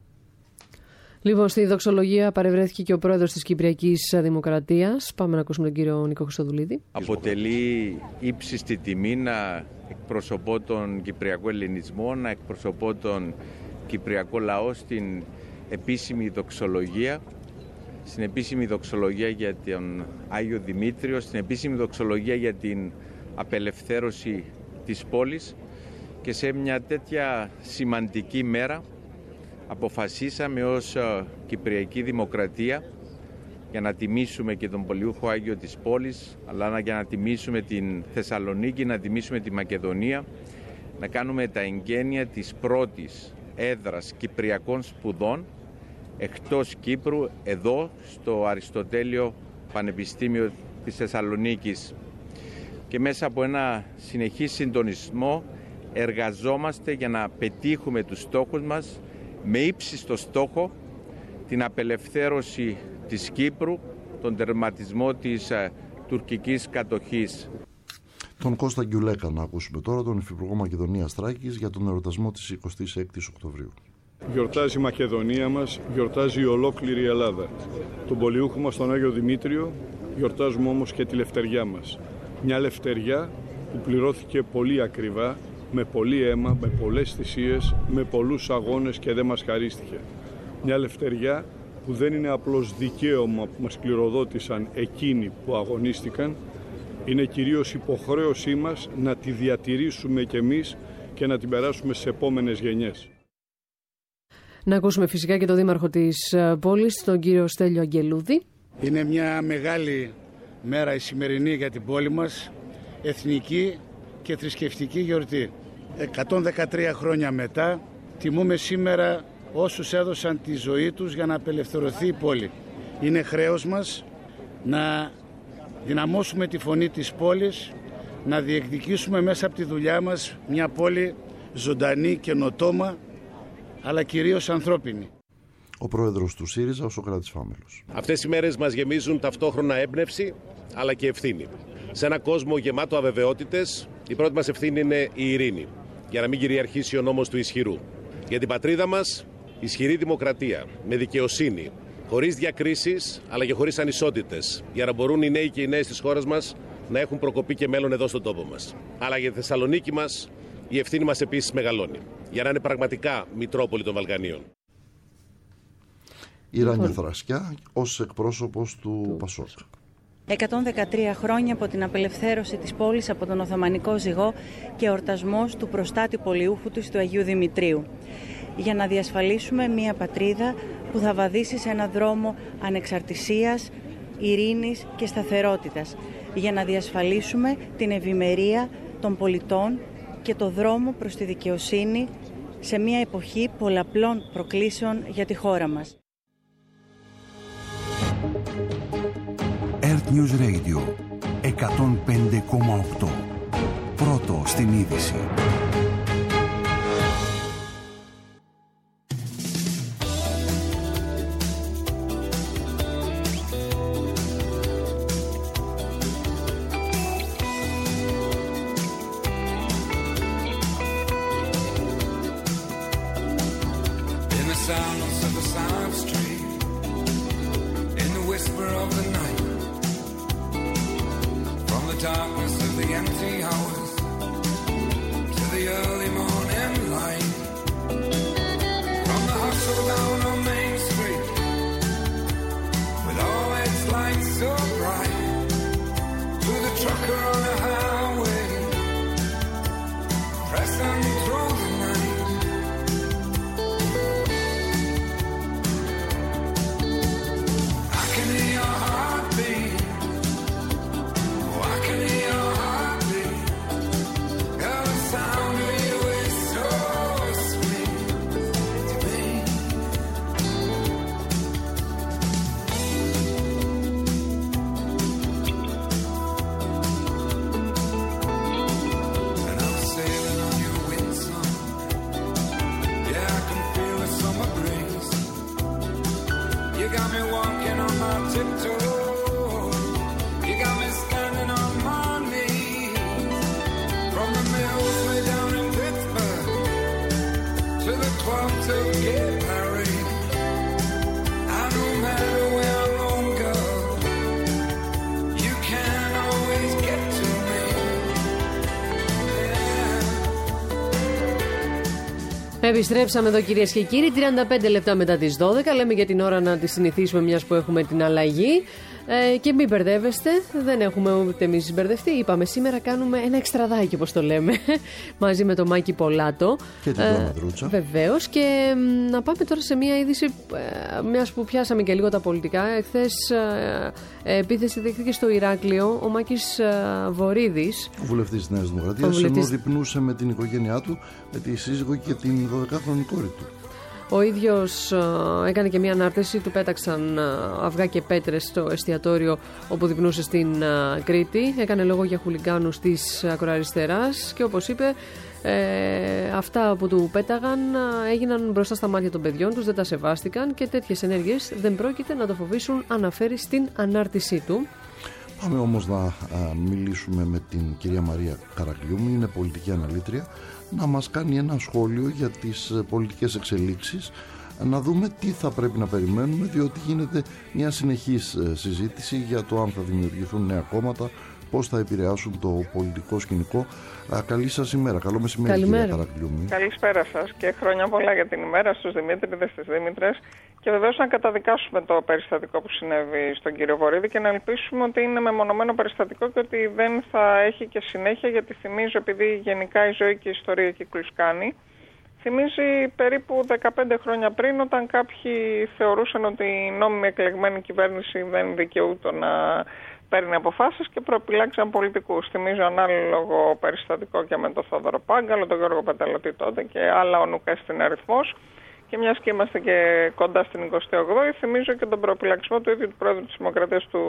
Λοιπόν, στη δοξολογία παρευρέθηκε και ο πρόεδρος της Κυπριακής Δημοκρατίας. Πάμε να ακούσουμε τον κύριο Νίκο Χριστοδουλίδη. Αποτελεί ύψιστη τιμή να εκπροσωπώ τον Κυπριακό Ελληνισμό, να εκπροσωπώ τον Κυπριακό λαό στην επίσημη δοξολογία στην επίσημη δοξολογία για τον Άγιο Δημήτριο, στην επίσημη δοξολογία για την απελευθέρωση της πόλης, και σε μια τέτοια σημαντική μέρα αποφασίσαμε ως Κυπριακή Δημοκρατία, για να τιμήσουμε και τον πολιούχο Άγιο της πόλης, αλλά για να τιμήσουμε την Θεσσαλονίκη, να τιμήσουμε τη Μακεδονία, να κάνουμε τα εγγένεια της πρώτης έδρας Κυπριακών σπουδών εκτός Κύπρου, εδώ στο Αριστοτέλειο Πανεπιστήμιο της Θεσσαλονίκης. Και μέσα από ένα συνεχή συντονισμό εργαζόμαστε για να πετύχουμε τους στόχους μας, με ύψιστο στόχο την απελευθέρωση της Κύπρου, τον τερματισμό της ε, τουρκικής κατοχής. Τον Κώστα Γκιουλέκα να ακούσουμε τώρα, τον Υφυπουργό Μακεδονίας Θράκης, για τον εορτασμό της εικοστής έκτης Οκτωβρίου. Γιορτάζει η Μακεδονία μας, γιορτάζει η ολόκληρη Ελλάδα. Τον πολιούχο μας τον Άγιο Δημήτριο, γιορτάζουμε όμως και τη λευτεριά μας. Μια λευτεριά που πληρώθηκε πολύ ακριβά, με πολύ αίμα, με πολλές θυσίες, με πολλούς αγώνες και δεν μας χαρίστηκε. Μια λευτεριά που δεν είναι απλώς δικαίωμα που μας κληροδότησαν εκείνοι που αγωνίστηκαν, είναι κυρίως υποχρέωσή μας να τη διατηρήσουμε κι εμείς και να την περάσουμε στις επόμενες γενιές. Να ακούσουμε φυσικά και τον Δήμαρχο της πόλης, τον κύριο Στέλιο Αγγελούδη. Είναι μια μεγάλη μέρα η σημερινή για την πόλη μας, εθνική και θρησκευτική γιορτή. εκατόν δεκατρία χρόνια μετά τιμούμε σήμερα όσους έδωσαν τη ζωή τους για να απελευθερωθεί η πόλη. Είναι χρέος μας να δυναμώσουμε τη φωνή της πόλης, να διεκδικήσουμε μέσα από τη δουλειά μας μια πόλη ζωντανή, καινοτόμα, αλλά κυρίως ανθρώπινη. Ο πρόεδρος του ΣΥΡΙΖΑ, ο Σωκράτης Φάμελος. Αυτές οι μέρες μας γεμίζουν ταυτόχρονα έμπνευση, αλλά και ευθύνη. Σε έναν κόσμο γεμάτο αβεβαιότητες, η πρώτη μας ευθύνη είναι η ειρήνη, για να μην κυριαρχήσει ο νόμος του ισχυρού. Για την πατρίδα μας, ισχυρή δημοκρατία, με δικαιοσύνη, χωρίς διακρίσεις, αλλά και χωρίς ανισότητες, για να μπορούν οι νέοι και οι νέες της χώρας μας να έχουν προκοπή και μέλλον εδώ στον τόπο μας. Αλλά για τη Θεσσαλονίκη μας, η ευθύνη μας επίσης μεγαλώνει, για να είναι πραγματικά Μητρόπολη των Βαλκανίων. Η Ράνια Θρασκιά ως εκπρόσωπος του ΠΑΣΟΚ. εκατόν δεκατρία χρόνια από την απελευθέρωση της πόλης από τον Οθωμανικό ζυγό και εορτασμός του προστάτη πολιούχου της, του Αγίου Δημητρίου, για να διασφαλίσουμε μια πατρίδα που θα βαδίσει σε έναν δρόμο ανεξαρτησίας, ειρήνης και σταθερότητας, για να διασφαλίσουμε την ευημερία των πολιτών και το δρόμο προς τη δικαιοσύνη σε μια εποχή πολλαπλών προκλήσεων για τη χώρα μας. Earth News Radio εκατόν πέντε κόμμα οκτώ. Πρώτο στην είδηση. Επιστρέψαμε εδώ, κυρίες και κύριοι, τριάντα πέντε λεπτά μετά τις δώδεκα. Λέμε για την ώρα να τη συνηθίσουμε, μιας που έχουμε την αλλαγή. Ε, και μην μπερδεύεστε, δεν έχουμε ούτε εμείς μπερδευτεί. Είπαμε σήμερα κάνουμε ένα εξτραδάκι, όπως το λέμε, μαζί με το Μάκη Πολάτο. Και την Δώνα Δρούτσα. Βεβαίως. Και μ, να πάμε τώρα σε μια είδηση, ε, μιας που πιάσαμε και λίγο τα πολιτικά. Εχθές ε, επίθεση δέχτηκε στο Ηράκλειο ο Μάκης ε, Βορίδης, ο βουλευτής της Νέας Δημοκρατίας, βουλευτής... ενώ διπνούσε με την οικογένειά του, με τη σύζυγο και την δωδεκάχρονη κόρη του. Ο ίδιος uh, έκανε και μια ανάρτηση, του πέταξαν uh, αυγά και πέτρες στο εστιατόριο όπου διπνούσε στην uh, Κρήτη. Έκανε λόγο για χουλιγκάνους της ακροαριστεράς και όπως είπε, ε, αυτά που του πέταγαν uh, έγιναν μπροστά στα μάτια των παιδιών τους, δεν τα σεβάστηκαν και τέτοιες ενέργειες δεν πρόκειται να το φοβήσουν, αναφέρει στην ανάρτησή του. Πάμε όμως να α, μιλήσουμε με την κυρία Μαρία Καρακλιούμη, είναι πολιτική αναλήτρια, να μας κάνει ένα σχόλιο για τις πολιτικές εξελίξεις, να δούμε τι θα πρέπει να περιμένουμε, διότι γίνεται μια συνεχής συζήτηση για το αν θα δημιουργηθούν νέα κόμματα, πώς θα επηρεάσουν το πολιτικό σκηνικό. Καλή σας ημέρα, καλό μεσημέρι. Καλημέρα. Κυρία Καρακλιούμη. Καλησπέρα σας και χρόνια πολλά για την ημέρα στους Δημήτρηδες, στις Δήμητρες, και βεβαίως να καταδικάσουμε το περιστατικό που συνέβη στον κύριο Βορίδη και να ελπίσουμε ότι είναι μεμονωμένο περιστατικό και ότι δεν θα έχει και συνέχεια, γιατί θυμίζω, επειδή γενικά η ζωή και η ιστορία κύκλους κάνει, θυμίζει περίπου δεκαπέντε χρόνια πριν, όταν κάποιοι θεωρούσαν ότι η νόμιμη εκλεγμένη κυβέρνηση δεν δικαιούται να παίρνει αποφάσεις και προπυλάξαν πολιτικούς. Θυμίζω ανάλογο περιστατικό και με τον Θόδωρο Πάγκαλο, τον Γιώργο Πεταλωτή τότε και άλλα ονουκά στην αριθμός. Και μιας και είμαστε και κοντά στην εικοστή όγδοη, θυμίζω και τον προπυλαξμό του ίδιου του Πρόεδρου της Δημοκρατίας του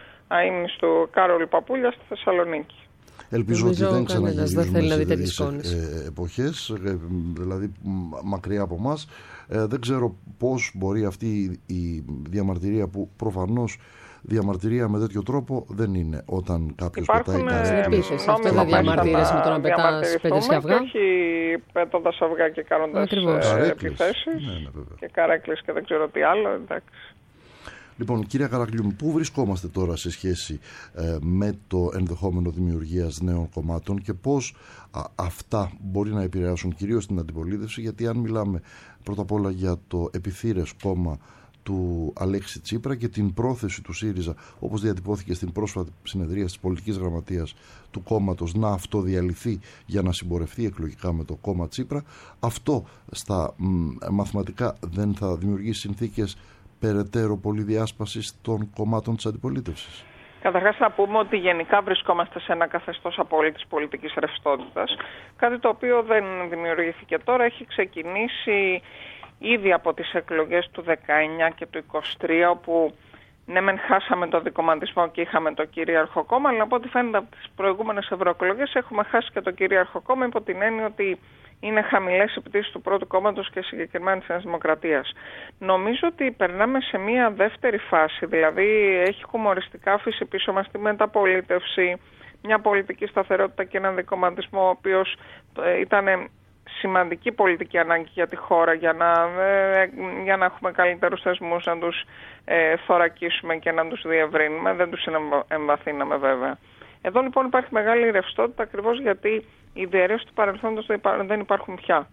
αείμνηστου Κάρολου Παπούλια στη Θεσσαλονίκη. Ελπίζω Νομίζω ότι δεν ξαναγυρίζουμε σε τέτοιες ε, εποχές, ε, δηλαδή μακριά από εμάς. Ε, δεν ξέρω πώς μπορεί αυτή η διαμαρτυρία, που προφανώς διαμαρτυρία με τέτοιο τρόπο δεν είναι, όταν κάποιος πετάει καρέκλες. Υπάρχουν αυτό δεν διαμαρτύρες με το να πετάς πέτρες και αυγά. Και όχι πέτοντας αυγά και κάνοντας ε, επιθέσεις ναι, ναι, και καρέκλες και δεν ξέρω τι άλλο, εντάξει. Λοιπόν, κυρία Καρακλιούμη, πού βρισκόμαστε τώρα σε σχέση ε, με το ενδεχόμενο δημιουργίας νέων κομμάτων και πώς α, αυτά μπορεί να επηρεάσουν κυρίως την αντιπολίτευση, γιατί αν μιλάμε πρώτα απ' όλα για το επιθύρες κόμμα του Αλέξη Τσίπρα και την πρόθεση του ΣΥΡΙΖΑ, όπως διατυπώθηκε στην πρόσφατη συνεδρία της πολιτικής γραμματείας του κόμματος, να αυτοδιαλυθεί για να συμπορευτεί εκλογικά με το κόμμα Τσίπρα, αυτό στα μ, μαθηματικά δεν θα δημιουργήσει συνθήκες περαιτέρω πολυδιάσπασης των κομμάτων της αντιπολίτευσης? Καταρχάς να πούμε ότι γενικά βρισκόμαστε σε ένα καθεστώς απόλυτης πολιτικής ρευστότητας, κάτι το οποίο δεν δημιουργήθηκε τώρα, έχει ξεκινήσει ήδη από τις εκλογές του δεκαεννιά και του είκοσι τρία, όπου ναι μεν χάσαμε το δικομματισμό και είχαμε το κυρίαρχο κόμμα, αλλά από ό,τι φαίνεται από τις προηγούμενες ευρωεκλογές έχουμε χάσει και το κυρίαρχο κόμμα, υπό την έννοια ότι είναι χαμηλές οι πτήσεις του πρώτου κόμματος και συγκεκριμένα της Νέας Δημοκρατίας. Νομίζω ότι περνάμε σε μια δεύτερη φάση, δηλαδή έχει χουμοριστικά αφήσει πίσω μας τη μεταπολίτευση, μια πολιτική σταθερότητα και έναν δικομματισμό, ο οποίος ε, ήταν σημαντική πολιτική ανάγκη για τη χώρα, για να, ε, για να έχουμε καλύτερους θεσμούς, να τους ε, θωρακίσουμε και να τους διευρύνουμε. Δεν τους εμβαθύναμε βέβαια. Εδώ λοιπόν υπάρχει μεγάλη ρευστότητα, ακριβώς γιατί οι διαιρέσεις του παρελθόντος δεν υπάρχουν πια.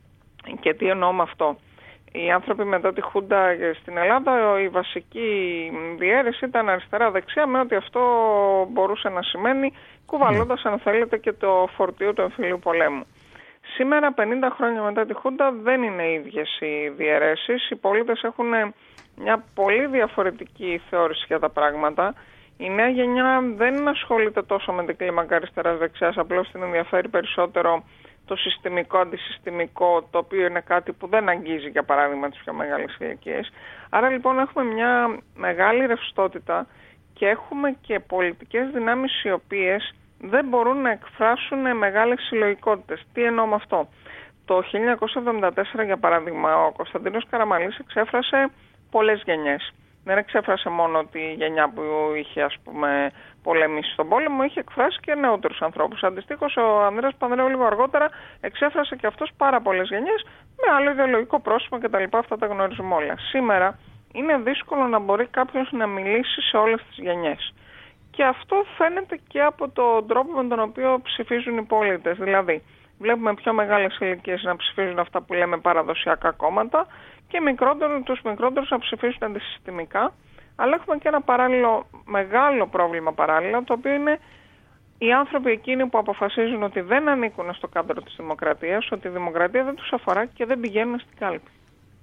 Και τι εννοώ με αυτό? Οι άνθρωποι μετά τη Χούντα στην Ελλάδα, η βασική διαίρεση ήταν αριστερά-δεξιά, με ότι αυτό μπορούσε να σημαίνει, κουβαλώντας αν θέλετε και το φορτίο του εμφυλίου πολέμου. Σήμερα, πενήντα χρόνια μετά τη Χούντα, δεν είναι ίδιες οι διαιρέσεις. Οι πολίτες έχουν μια πολύ διαφορετική θεώρηση για τα πράγματα. Η νέα γενιά δεν ασχολείται τόσο με την κλίμακα αριστεράς-δεξιάς, απλώς την ενδιαφέρει περισσότερο το συστημικό, αντισυστημικό, το οποίο είναι κάτι που δεν αγγίζει, για παράδειγμα, τις πιο μεγάλες ηλικίες. Άρα λοιπόν έχουμε μια μεγάλη ρευστότητα και έχουμε και πολιτικές δυνάμεις οι οποίες δεν μπορούν να εκφράσουν μεγάλες συλλογικότητες. Τι εννοώ με αυτό? Το χίλια εννιακόσια εβδομήντα τέσσερα, για παράδειγμα, ο Κωνσταντίνος Καραμανλής εξέφρασε πολλές γενιές. Δεν εξέφρασε μόνο τη γενιά που είχε, ας πούμε, πολεμήσει στον πόλεμο, είχε εκφράσει και νεότερους ανθρώπους. Αντιστοίχως, ο Ανδρέας Πανδρέου λίγο αργότερα εξέφρασε και αυτός πάρα πολλές γενιές με άλλο ιδεολογικό πρόσωπο κτλ. Αυτά τα γνωρίζουμε όλα. Σήμερα είναι δύσκολο να μπορεί κάποιος να μιλήσει σε όλες τις γενιές. Και αυτό φαίνεται και από τον τρόπο με τον οποίο ψηφίζουν οι πολίτες. Δηλαδή, Βλέπουμε πιο μεγάλες ηλικίες να ψηφίζουν αυτά που λέμε παραδοσιακά κόμματα και μικρότερους, τους μικρότερους να ψηφίζουν αντισυστημικά. Αλλά έχουμε και ένα παράλληλο, μεγάλο πρόβλημα παράλληλα, το οποίο είναι οι άνθρωποι εκείνοι που αποφασίζουν ότι δεν ανήκουν στο κέντρο της δημοκρατίας, ότι η δημοκρατία δεν τους αφορά και δεν πηγαίνουν στην κάλπη.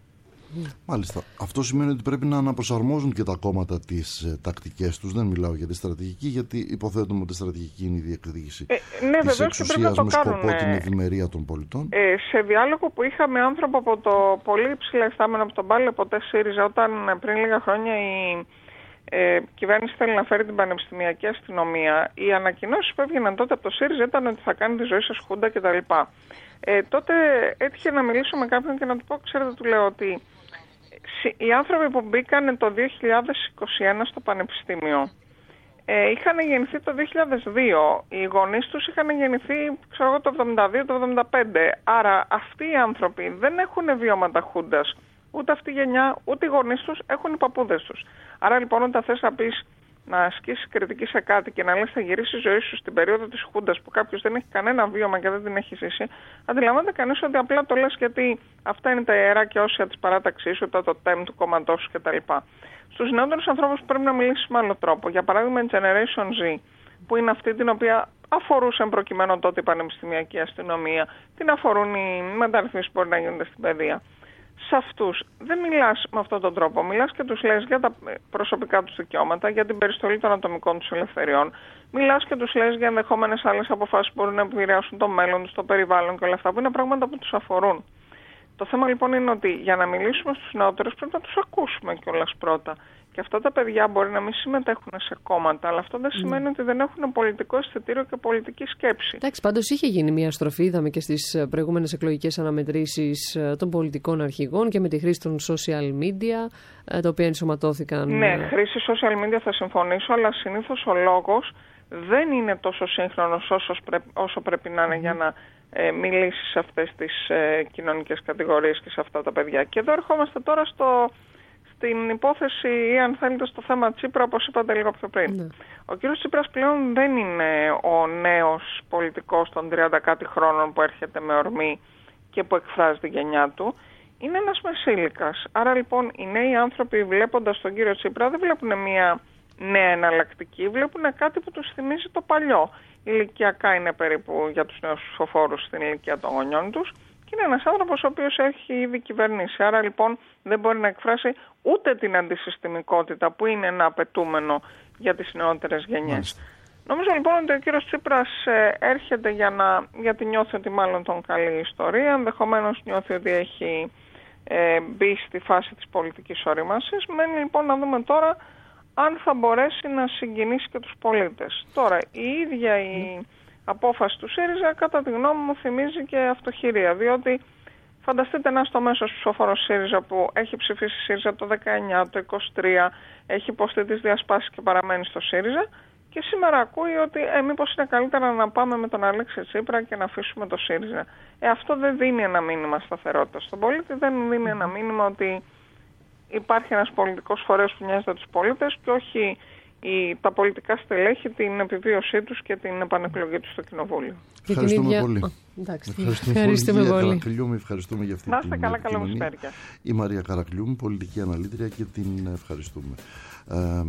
Μάλιστα. Αυτό σημαίνει ότι πρέπει να αναπροσαρμόζουν και τα κόμματα τις ε, τακτικές τους. Δεν μιλάω για τη στρατηγική, γιατί υποθέτουμε ότι η στρατηγική είναι η διεκδίκηση ε, ναι, της εξουσίας με σκοπό την ευημερία των πολιτών. Ε, σε διάλογο που είχαμε άνθρωπο από το πολύ υψηλά ιστάμενο από τον πάλι ποτέ ΣΥΡΙΖΑ, όταν πριν λίγα χρόνια η ε, κυβέρνηση θέλει να φέρει την πανεπιστημιακή αστυνομία, οι ανακοινώσεις που έβγαιναν τότε από το ΣΥΡΙΖΑ ήταν ότι θα κάνει τη ζωή σας χούντα κτλ. Ε, τότε έτυχε να μιλήσω με κάποιον και να του πω, ξέρετε, του λέω ότι οι άνθρωποι που μπήκαν το δύο χιλιάδες είκοσι ένα στο πανεπιστήμιο ε, είχαν γεννηθεί το δύο χιλιάδες δύο. Οι γονείς τους είχαν γεννηθεί, ξέρω εγώ, το εβδομήντα δύο, το εβδομήντα πέντε. Άρα αυτοί οι άνθρωποι δεν έχουν βιώματα χούντας. Ούτε αυτή η γενιά, ούτε οι γονείς τους, έχουν οι παππούδες τους. Άρα λοιπόν, όταν θες να πεις, να ασκήσεις κριτική σε κάτι και να λες θα γυρίσει η ζωή σου στην περίοδο της χούντας που κάποιος δεν έχει κανένα βίωμα και δεν την έχει ζήσει, αντιλαμβάνεται κανείς ότι απλά το λες γιατί αυτά είναι τα ιερά και όσια της παράταξής σου, το τεμ του κόμματός σου κτλ. Στους νεότερους ανθρώπους πρέπει να μιλήσεις με άλλο τρόπο. Για παράδειγμα, η Generation Z, που είναι αυτή την οποία αφορούσε προκειμένου τότε η πανεπιστημιακή αστυνομία, την αφορούν οι μεταρρυθμίσεις που μπορεί να γίνονται στην παιδεία. Σε αυτούς δεν μιλάς με αυτόν τον τρόπο. Μιλάς και τους λες για τα προσωπικά τους δικαιώματα, για την περιστολή των ατομικών τους ελευθεριών. Μιλάς και τους λες για ενδεχόμενες άλλες αποφάσεις που μπορούν να επηρεάσουν το μέλλον τους, το περιβάλλον και όλα αυτά, που είναι πράγματα που τους αφορούν. Το θέμα λοιπόν είναι ότι για να μιλήσουμε στους νεότερους πρέπει να τους ακούσουμε κιόλας πρώτα. Και αυτά τα παιδιά μπορεί να μην συμμετέχουν σε κόμματα, αλλά αυτό δεν σημαίνει mm. ότι δεν έχουν πολιτικό αισθητήριο και πολιτική σκέψη. Εντάξει, πάντως είχε γίνει μια στροφή, είδαμε και στις προηγούμενες εκλογικές αναμετρήσεις των πολιτικών αρχηγών και με τη χρήση των social media, τα οποία ενσωματώθηκαν. Ναι, χρήση social media θα συμφωνήσω, αλλά συνήθως ο λόγος δεν είναι τόσο σύγχρονος όσο πρέπει, όσο πρέπει να είναι mm. για να ε, μιλήσει σε αυτές τις ε, κοινωνικές κατηγορίες και σε αυτά τα παιδιά. Και εδώ ερχόμαστε τώρα στο... στην υπόθεση ή αν θέλετε στο θέμα Τσίπρα, όπως είπατε λίγο πιο πριν. Ναι. Ο κύριος Τσίπρας πλέον δεν είναι ο νέος πολιτικός των τριάντα κάτι χρόνων που έρχεται με ορμή και που εκφράζει τη γενιά του. Είναι ένας μεσήλικας. Άρα λοιπόν οι νέοι άνθρωποι, βλέποντας τον κύριο Τσίπρα, δεν βλέπουν μια νέα εναλλακτική, βλέπουν κάτι που τους θυμίζει το παλιό. Ηλικιακά είναι περίπου για τους νέους ψηφοφόρους στην ηλικία των γονιών τους. Και είναι ένας άνθρωπος ο οποίος έχει ήδη κυβερνήσει. Άρα λοιπόν δεν μπορεί να εκφράσει ούτε την αντισυστημικότητα που είναι ένα απαιτούμενο για τις νεότερες γενιές. Mm. Νομίζω λοιπόν ότι ο κύριος Τσίπρας ε, έρχεται για να, γιατί νιώθει ότι μάλλον τον καλεί η ιστορία, ενδεχομένως νιώθει ότι έχει ε, μπει στη φάση της πολιτικής ορίμανσης. Μένει λοιπόν να δούμε τώρα αν θα μπορέσει να συγκινήσει και τους πολίτες. Τώρα η ίδια η... Mm. απόφαση του ΣΥΡΙΖΑ, κατά τη γνώμη μου, θυμίζει και αυτοχειρία. Διότι φανταστείτε ένα στο μέσο ψηφοφόρο ΣΥΡΙΖΑ που έχει ψηφίσει ΣΥΡΙΖΑ το δεκαεννιά, το είκοσι τρία, έχει υποστεί τις διασπάσεις και παραμένει στο ΣΥΡΙΖΑ και σήμερα ακούει ότι ε, μήπως είναι καλύτερα να πάμε με τον Αλέξη Τσίπρα και να αφήσουμε το ΣΥΡΙΖΑ. Ε, αυτό δεν δίνει ένα μήνυμα σταθερότητας στον πολίτη, δεν δίνει ένα μήνυμα ότι υπάρχει ένας πολιτικός φορέας που νοιάζεται τους πολίτες και όχι η, τα πολιτικά στελέχη, την επιβίωσή τους και την επανεκλογή τους στο Κοινοβούλιο. Ευχαριστούμε ίδια... πολύ. Εντάξει, ευχαριστούμε, ευχαριστούμε πολύ. πολύ. Καρακλιούμη, ευχαριστούμε για αυτή να την καλά, καλό επικοινωνία. Η Μαρία Καρακλιούμη, πολιτική αναλύτρια, και την ευχαριστούμε. Ε,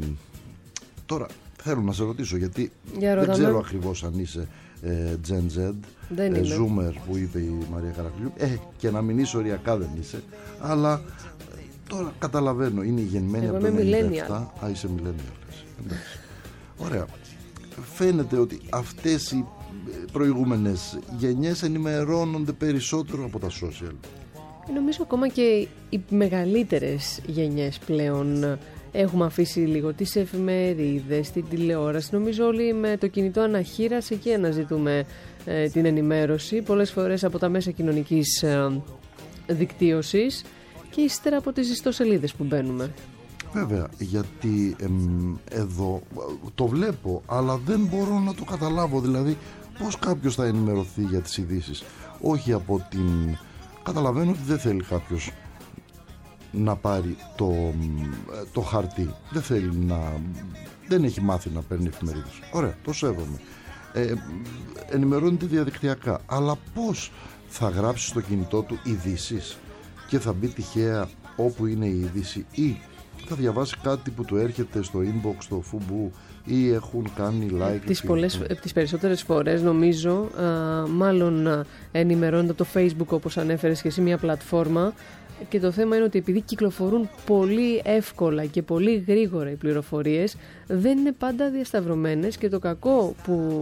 τώρα, θέλω να σε ρωτήσω, γιατί για δεν ξέρω ακριβώς αν είσαι ε, Gen Z, δεν ε, Zoomer που είπε η Μαρία Καρακλιούμη, ε, και να μην είσαι οριακά δεν είσαι, αλλά τώρα καταλαβαίνω, είναι η γενμένη από το ενενήντα επτά. Α, είσαι millennial. Εντάξει. Ωραία. Φαίνεται ότι αυτές οι προηγούμενες γενιές ενημερώνονται περισσότερο από τα social. Νομίζω ακόμα και οι μεγαλύτερες γενιές πλέον έχουμε αφήσει λίγο τις εφημερίδες, την τηλεόραση. Νομίζω όλοι με το κινητό αναχείρας εκεί αναζητούμε ε, την ενημέρωση, πολλές φορές από τα μέσα κοινωνικής ε, δικτύωσης και ύστερα από τις ιστοσελίδες που μπαίνουμε. Βέβαια, γιατί εμ, εδώ το βλέπω, αλλά δεν μπορώ να το καταλάβω. Δηλαδή, πώς κάποιος θα ενημερωθεί για τις ειδήσεις? Όχι από την... Καταλαβαίνω ότι δεν θέλει κάποιος να πάρει το, το χαρτί. Δεν θέλει να... Δεν έχει μάθει να παίρνει εφημερίδες. Ωραία, το σέβομαι. ε, ενημερώνεται διαδικτυακά. Αλλά πώς θα γράψει στο κινητό του ειδήσεις και θα μπει τυχαία όπου είναι η είδηση, ή θα διαβάσει κάτι που του έρχεται στο inbox, στο φουμπού, ή έχουν κάνει like. Τις, πολλές, τις περισσότερες φορές νομίζω α, μάλλον α, ενημερώνεται από το Facebook, όπως ανέφερες και εσύ, μια πλατφόρμα, και το θέμα είναι ότι επειδή κυκλοφορούν πολύ εύκολα και πολύ γρήγορα οι πληροφορίες, δεν είναι πάντα διασταυρωμένες, και το κακό που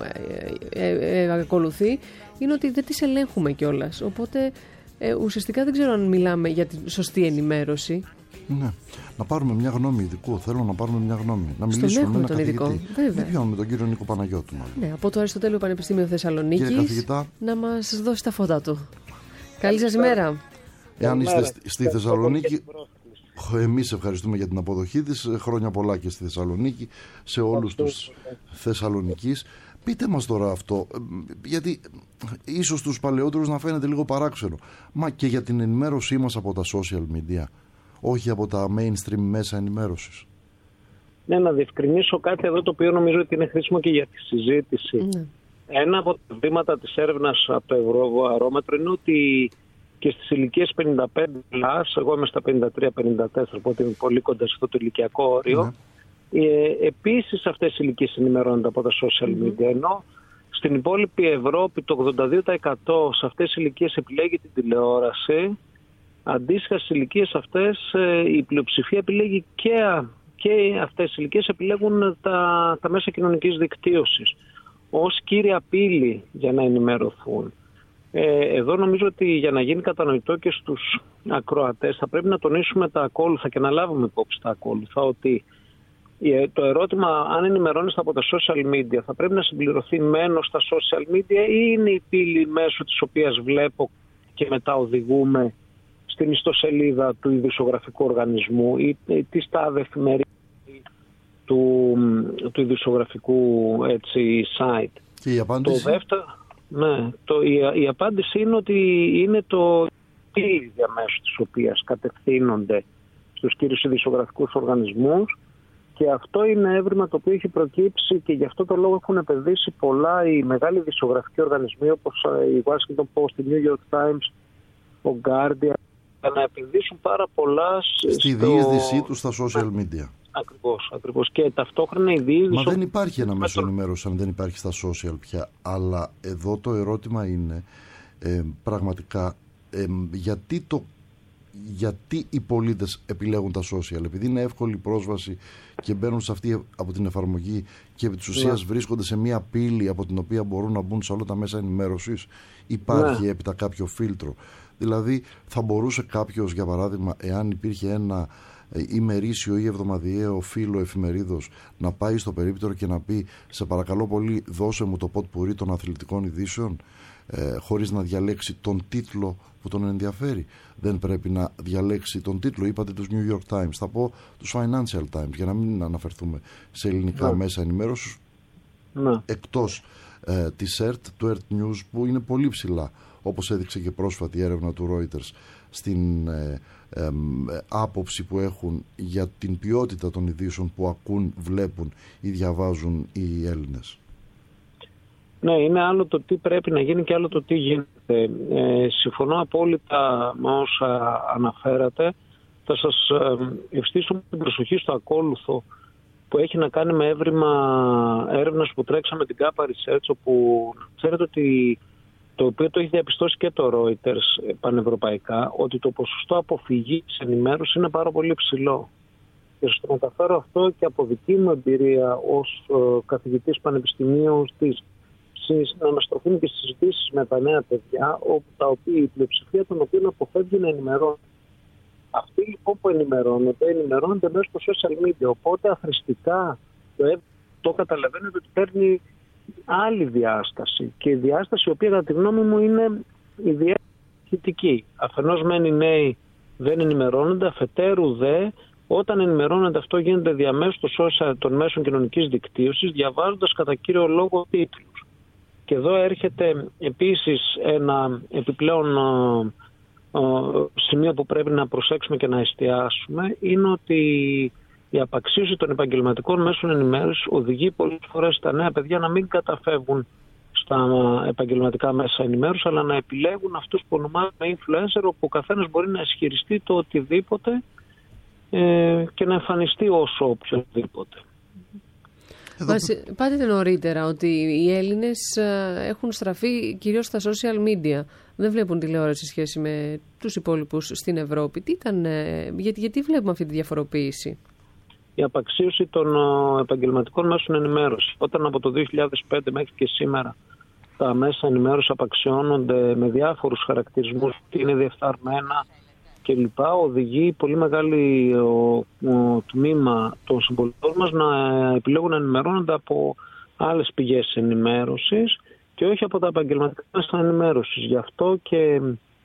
ε, ε, ε, ακολουθεί είναι ότι δεν τις ελέγχουμε κιόλας. Οπότε ε, ουσιαστικά δεν ξέρω αν μιλάμε για τη σωστή ενημέρωση. Ναι. Να πάρουμε μια γνώμη ειδικού. Θέλω να πάρουμε μια γνώμη. Να μιλήσουμε με έναν καθηγητή. Βέβαια. Δεν με τον κύριο Νίκο Παναγιώτου. Μάλλον. Ναι, από το Αριστοτέλειο Πανεπιστήμιο Θεσσαλονίκης. Να μας δώσει τα φώτα του. Καλή σας ημέρα. Εάν είστε στη, στη Θεσσαλονίκη, εμείς ευχαριστούμε για την αποδοχή της. Χρόνια πολλά και στη Θεσσαλονίκη, σε όλους τους Θεσσαλονικείς. Πείτε μας τώρα αυτό, γιατί ίσως τους παλαιότερους να φαίνεται λίγο παράξενο. Μα και για την ενημέρωσή μας από τα social media, όχι από τα mainstream μέσα ενημέρωσης. Ναι, να διευκρινίσω κάτι εδώ το οποίο νομίζω ότι είναι χρήσιμο και για τη συζήτηση. Mm. Ένα από τα βήματα της έρευνας από το Ευρωβαρόμετρο είναι ότι και στις ηλικίες πενήντα πέντε πλας, εγώ είμαι στα πενήντα τρία πενήντα τέσσερα, οπότε είμαι πολύ κοντά σε αυτό το ηλικιακό όριο, mm. ε, επίσης αυτές οι ηλικίες ενημερώνονται από τα social media, mm. ενώ στην υπόλοιπη Ευρώπη το ογδόντα δύο τοις εκατό σε αυτές τις ηλικίες επιλέγει την τηλεόραση. Αντίστοιχα στις ηλικίες αυτές η πλειοψηφία επιλέγει και, και αυτές τις ηλικίες επιλέγουν τα, τα μέσα κοινωνικής δικτύωσης ως κύρια πύλη για να ενημερωθούν. Ε, εδώ νομίζω ότι για να γίνει κατανοητό και στους ακροατές θα πρέπει να τονίσουμε τα ακόλουθα και να λάβουμε υπόψη τα ακόλουθα, ότι το ερώτημα αν ενημερώνεστε από τα social media θα πρέπει να συμπληρωθεί μένω στα social media ή είναι η πύλη μέσω της οποίας βλέπω και μετά οδηγούμε στην ιστοσελίδα του ειδησιογραφικού οργανισμού ή της τάδε εφημερίδα του, του ειδησιογραφικού έτσι, site. Και η απάντηση? Το δεύτερο, ναι, το, η, η απάντηση είναι ότι είναι το πύλη διαμέσου της οποίας κατευθύνονται στους κύριους ειδησιογραφικούς οργανισμούς, και αυτό είναι έβριμα το οποίο έχει προκύψει και γι' αυτό το λόγο έχουν επενδύσει πολλά οι μεγάλοι ειδησιογραφικοί οργανισμοί όπως η Washington Post, η New York Times, ο Guardian, να επενδύσουν πάρα πολλά στη στο... διείσδυσή του στα social media. Ακριβώς, ακριβώς. Και ταυτόχρονα η διείσδυση... Μα δεν υπάρχει ένα μέσο ενημέρωση αν δεν υπάρχει στα social πια. Αλλά εδώ το ερώτημα είναι ε, πραγματικά ε, γιατί, το, γιατί οι πολίτες επιλέγουν τα social? Επειδή είναι εύκολη πρόσβαση και μπαίνουν σε αυτή από την εφαρμογή και επί της ουσίας ναι. βρίσκονται σε μια πύλη από την οποία μπορούν να μπουν σε όλα τα μέσα ενημέρωσης. Υπάρχει ναι. έπειτα κάποιο φίλτρο? Δηλαδή θα μπορούσε κάποιος, για παράδειγμα, εάν υπήρχε ένα ημερήσιο ή εβδομαδιαίο φύλλο εφημερίδος, να πάει στο περίπτερο και να πει σε παρακαλώ πολύ δώσε μου το ποτ πουρί των αθλητικών ειδήσεων, ε, χωρίς να διαλέξει τον τίτλο που τον ενδιαφέρει? Δεν πρέπει να διαλέξει τον τίτλο? Είπατε τους New York Times, θα πω τους Financial Times για να μην αναφερθούμε σε ελληνικά ναι. μέσα ενημέρωσης ναι. εκτός ε, της ΕΡΤ, του ΕΡΤ News, που είναι πολύ ψηλά, όπως έδειξε και πρόσφατη έρευνα του Reuters, στην ε, ε, ε, άποψη που έχουν για την ποιότητα των ειδήσεων που ακούν, βλέπουν ή διαβάζουν οι Έλληνες. Ναι, είναι άλλο το τι πρέπει να γίνει και άλλο το τι γίνεται. Ε, συμφωνώ απόλυτα με όσα αναφέρατε. Θα σας ε, ευστήσω την προσοχή στο ακόλουθο που έχει να κάνει με έβριμα έρευνας που τρέξαμε την Kappa Research, όπου ξέρετε ότι το οποίο το έχει διαπιστώσει και το Reuters πανευρωπαϊκά, ότι το ποσοστό αποφυγής ενημέρωση είναι πάρα πολύ ψηλό. Και στο μεταφέρω αυτό και από δική μου εμπειρία ως ε, καθηγητής πανεπιστημίου στις, να αναστροφούν και στις συζητήσεις με τα νέα παιδιά, όπου, τα οποία η πλειοψηφία των οποίων αποφεύγει να ενημερώνουν. Αυτοί λοιπόν που ενημερώνονται, ενημερώνονται μέσα στο social media. Οπότε αθρηστικά το, το καταλαβαίνετε ότι παίρνει άλλη διάσταση. Και η διάσταση η οποία κατά τη γνώμη μου είναι ιδιαίτερα θετική. Αφενός μεν οι νέοι δεν ενημερώνονται, αφετέρου δε όταν ενημερώνονται αυτό γίνεται διαμέσου των μέσων κοινωνικής δικτύωσης, διαβάζοντας κατά κύριο λόγο τίτλους. Και εδώ έρχεται επίσης ένα επιπλέον σημείο που πρέπει να προσέξουμε και να εστιάσουμε, είναι ότι η απαξίωση των επαγγελματικών μέσων ενημέρωσης οδηγεί πολλές φορές τα νέα παιδιά να μην καταφεύγουν στα επαγγελματικά μέσα ενημέρωσης, αλλά να επιλέγουν αυτούς που ονομάζουμε influencer, όπου ο καθένας μπορεί να ισχυριστεί το οτιδήποτε ε, και να εμφανιστεί όσο οποιοδήποτε. Πάτε νωρίτερα ότι οι Έλληνες έχουν στραφεί κυρίως στα social media. Δεν βλέπουν τηλεόραση σε σχέση με τους υπόλοιπους στην Ευρώπη. Τι ήταν, γιατί, γιατί βλέπουμε αυτή τη διαφοροποίηση? Η απαξίωση των επαγγελματικών μέσων ενημέρωσης. Όταν από το δύο χιλιάδες πέντε μέχρι και σήμερα τα μέσα ενημέρωσης απαξιώνονται με διάφορους χαρακτηρισμούς, είναι διεφθαρμένα κλπ. Οδηγεί πολύ μεγάλη ο, ο, τμήμα των συμπολιτών μας να επιλέγουν να ενημερώνονται από άλλες πηγές ενημέρωσης και όχι από τα επαγγελματικά μέσα ενημέρωσης. Γι' αυτό και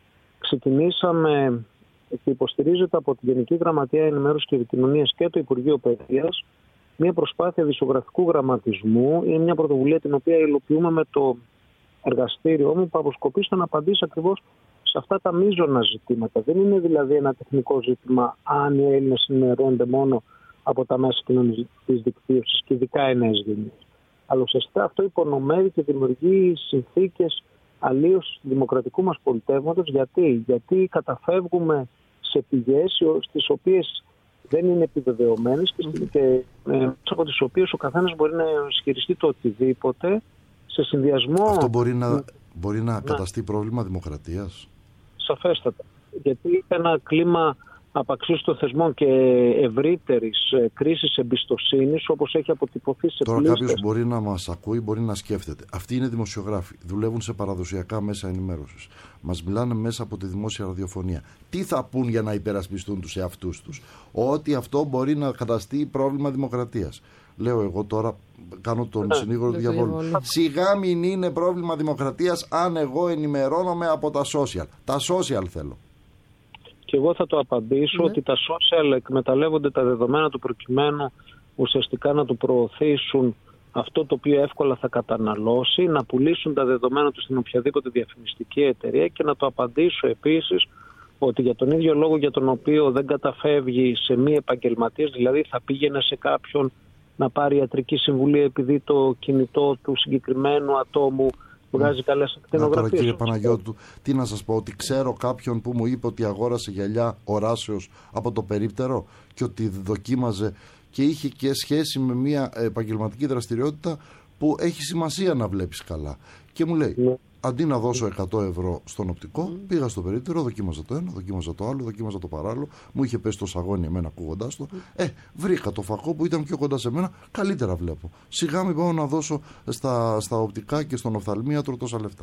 ξεκινήσαμε και υποστηρίζεται από τη Γενική Γραμματεία Ενημέρωσης και Επικοινωνίας και το Υπουργείο Παιδείας μια προσπάθεια δισογραφικού γραμματισμού. Είναι μια πρωτοβουλία την οποία υλοποιούμε με το εργαστήριό μου που αποσκοπεί στο να απαντήσει ακριβώς σε αυτά τα μείζωνα ζητήματα. Δεν είναι δηλαδή ένα τεχνικό ζήτημα αν οι Έλληνες ενημερώνονται μόνο από τα μέσα κοινωνικής δικτύωσης και ειδικά οι νέες γενιές. Αλλά ουσιαστικά αυτό υπονομεύει και δημιουργεί συνθήκες αλλίωσης του δημοκρατικού μας πολιτεύματος. Γιατί? Γιατί καταφεύγουμε σε πηγές στις οποίες δεν είναι επιβεβαιωμένες και, και ε, από τις οποίες ο καθένας μπορεί να ισχυριστεί το οτιδήποτε σε συνδυασμό. Αυτό μπορεί να, μπορεί να, να καταστεί πρόβλημα δημοκρατίας. Σαφέστατα. Γιατί ένα κλίμα απαξίωσης των θεσμών και ευρύτερης κρίσης εμπιστοσύνης, όπως έχει αποτυπωθεί σε Τώρα πλήστες... κάποιος μπορεί να μας ακούει, μπορεί να σκέφτεται. Αυτοί είναι δημοσιογράφοι, δουλεύουν σε παραδοσιακά μέσα ενημέρωσης. Μας μιλάνε μέσα από τη δημόσια ραδιοφωνία. Τι θα πούν για να υπερασπιστούν τους εαυτούς τους? Ότι αυτό μπορεί να καταστεί πρόβλημα δημοκρατίας. Λέω εγώ τώρα, κάνω τον ναι, συνήγορο του διαβόλου. Σιγά μην είναι πρόβλημα δημοκρατίας αν εγώ ενημερώνομαι από τα social. Τα social θέλω. Και εγώ θα το απαντήσω, ναι, ότι τα social εκμεταλλεύονται τα δεδομένα του προκειμένου ουσιαστικά να του προωθήσουν αυτό το οποίο εύκολα θα καταναλώσει, να πουλήσουν τα δεδομένα του στην οποιαδήποτε διαφημιστική εταιρεία. Και να το απαντήσω επίσης ότι για τον ίδιο λόγο για τον οποίο δεν καταφεύγει σε μη επαγγελματίες, δηλαδή θα πήγαινε σε κάποιον να πάρει ιατρική συμβουλή επειδή το κινητό του συγκεκριμένου ατόμου βγάζει καλές ακτινογραφίες. Τώρα κύριε Παναγιώτου, τι να σας πω, ότι ξέρω κάποιον που μου είπε ότι αγόρασε γυαλιά οράσεως από το περίπτερο και ότι δοκίμαζε και είχε και σχέση με μια επαγγελματική δραστηριότητα που έχει σημασία να βλέπεις καλά. Και μου λέει, ναι, αντί να δώσω εκατό ευρώ στον οπτικό, mm. πήγα στο περίπτερο, δοκίμαζα το ένα, δοκίμαζα το άλλο, δοκίμαζα το παράλληλο. Μου είχε πέσει το σαγόνι εμένα ακούγοντάς το. Mm. Ε, βρήκα το φακό που ήταν πιο κοντά σε μένα, καλύτερα βλέπω. Σιγά μην πάω να δώσω στα, στα οπτικά και στον οφθαλμίατρο τόσα λεφτά.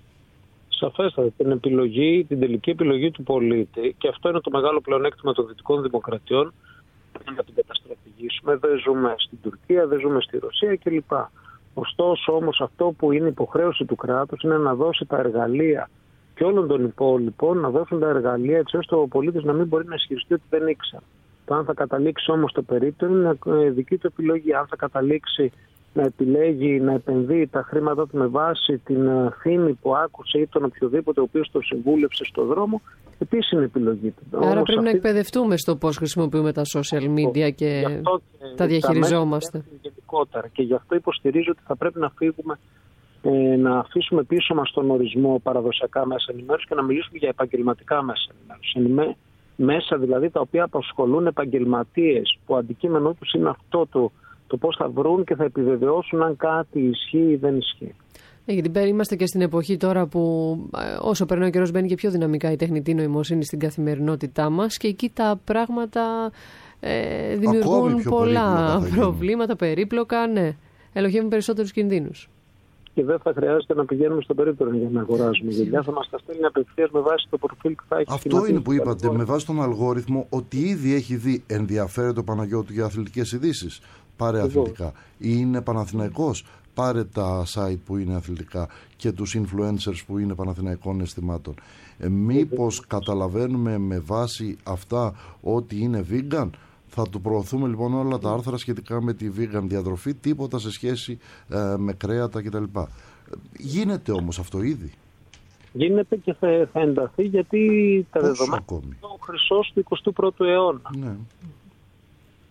Σαφέστατα, την επιλογή, την τελική επιλογή του πολίτη, και αυτό είναι το μεγάλο πλεονέκτημα των δυτικών δημοκρατιών, να την καταστρατηγήσουμε. Δεν ζούμε στην Τουρκία, δεν ζούμε στη Ρωσία κλπ. Ωστόσο όμως αυτό που είναι υποχρέωση του κράτους είναι να δώσει τα εργαλεία και όλων των υπόλοιπων, να δώσουν τα εργαλεία έτσι ώστε ο πολίτης να μην μπορεί να ισχυριστεί ότι δεν ήξερε. Το αν θα καταλήξει όμως το περίπτερο είναι δική του επιλογή. Αν θα καταλήξει να επιλέγει να επενδύει τα χρήματά του με βάση την φήμη που άκουσε ή τον οποιοδήποτε ο οποίος το συμβούλευσε στο δρόμο, επίσης είναι επιλογή του. Άρα όμως πρέπει αυτή... να εκπαιδευτούμε στο πώς χρησιμοποιούμε τα social media και, και τα διαχειριζόμαστε. Γενικότερα. Και γι' αυτό υποστηρίζω ότι θα πρέπει να φύγουμε, ε, να αφήσουμε πίσω μας τον ορισμό παραδοσιακά μέσα ενημέρωση και να μιλήσουμε για επαγγελματικά μέσα ενημέρωση. Μέσα δηλαδή τα οποία απασχολούν επαγγελματίες που αντικείμενό τους είναι αυτό το, το πώς θα βρουν και θα επιβεβαιώσουν αν κάτι ισχύει ή δεν ισχύει. Ε, γιατί είμαστε και στην εποχή τώρα που όσο περνάει ο καιρός μπαίνει και πιο δυναμικά η τεχνητή νοημοσύνη στην καθημερινότητά μας και εκεί τα πράγματα ε, δημιουργούν πολλά προβλήματα, περίπλοκα, ναι. Ελοχεύουν περισσότερους κινδύνους. Και δεν θα χρειάζεται να πηγαίνουμε στο περίπτερο για να αγοράζουμε γυαλιά. Θα μας τα στέλνει απευθείας με βάση το προφίλ που θα έχει. Αυτό είναι που είπατε, με βάση τον αλγόριθμο, ότι ήδη έχει δει ενδιαφέρεται ο Παναγιώτου για αθλητικές ειδήσεις. Πάρε αθλητικά. Είναι Παναθηναϊκός. Πάρε τα site που είναι αθλητικά και τους influencers που είναι Παναθηναϊκών αισθημάτων. Ε, μήπως καταλαβαίνουμε με βάση αυτά ότι είναι vegan? Θα του προωθούμε λοιπόν όλα τα άρθρα σχετικά με τη vegan διατροφή, τίποτα σε σχέση ε, με κρέατα κτλ. Γίνεται όμως αυτό ήδη. Γίνεται και θα, θα ενταθεί γιατί τα δεδομένα είναι ο χρυσός του εικοστού πρώτου αιώνα. Ναι.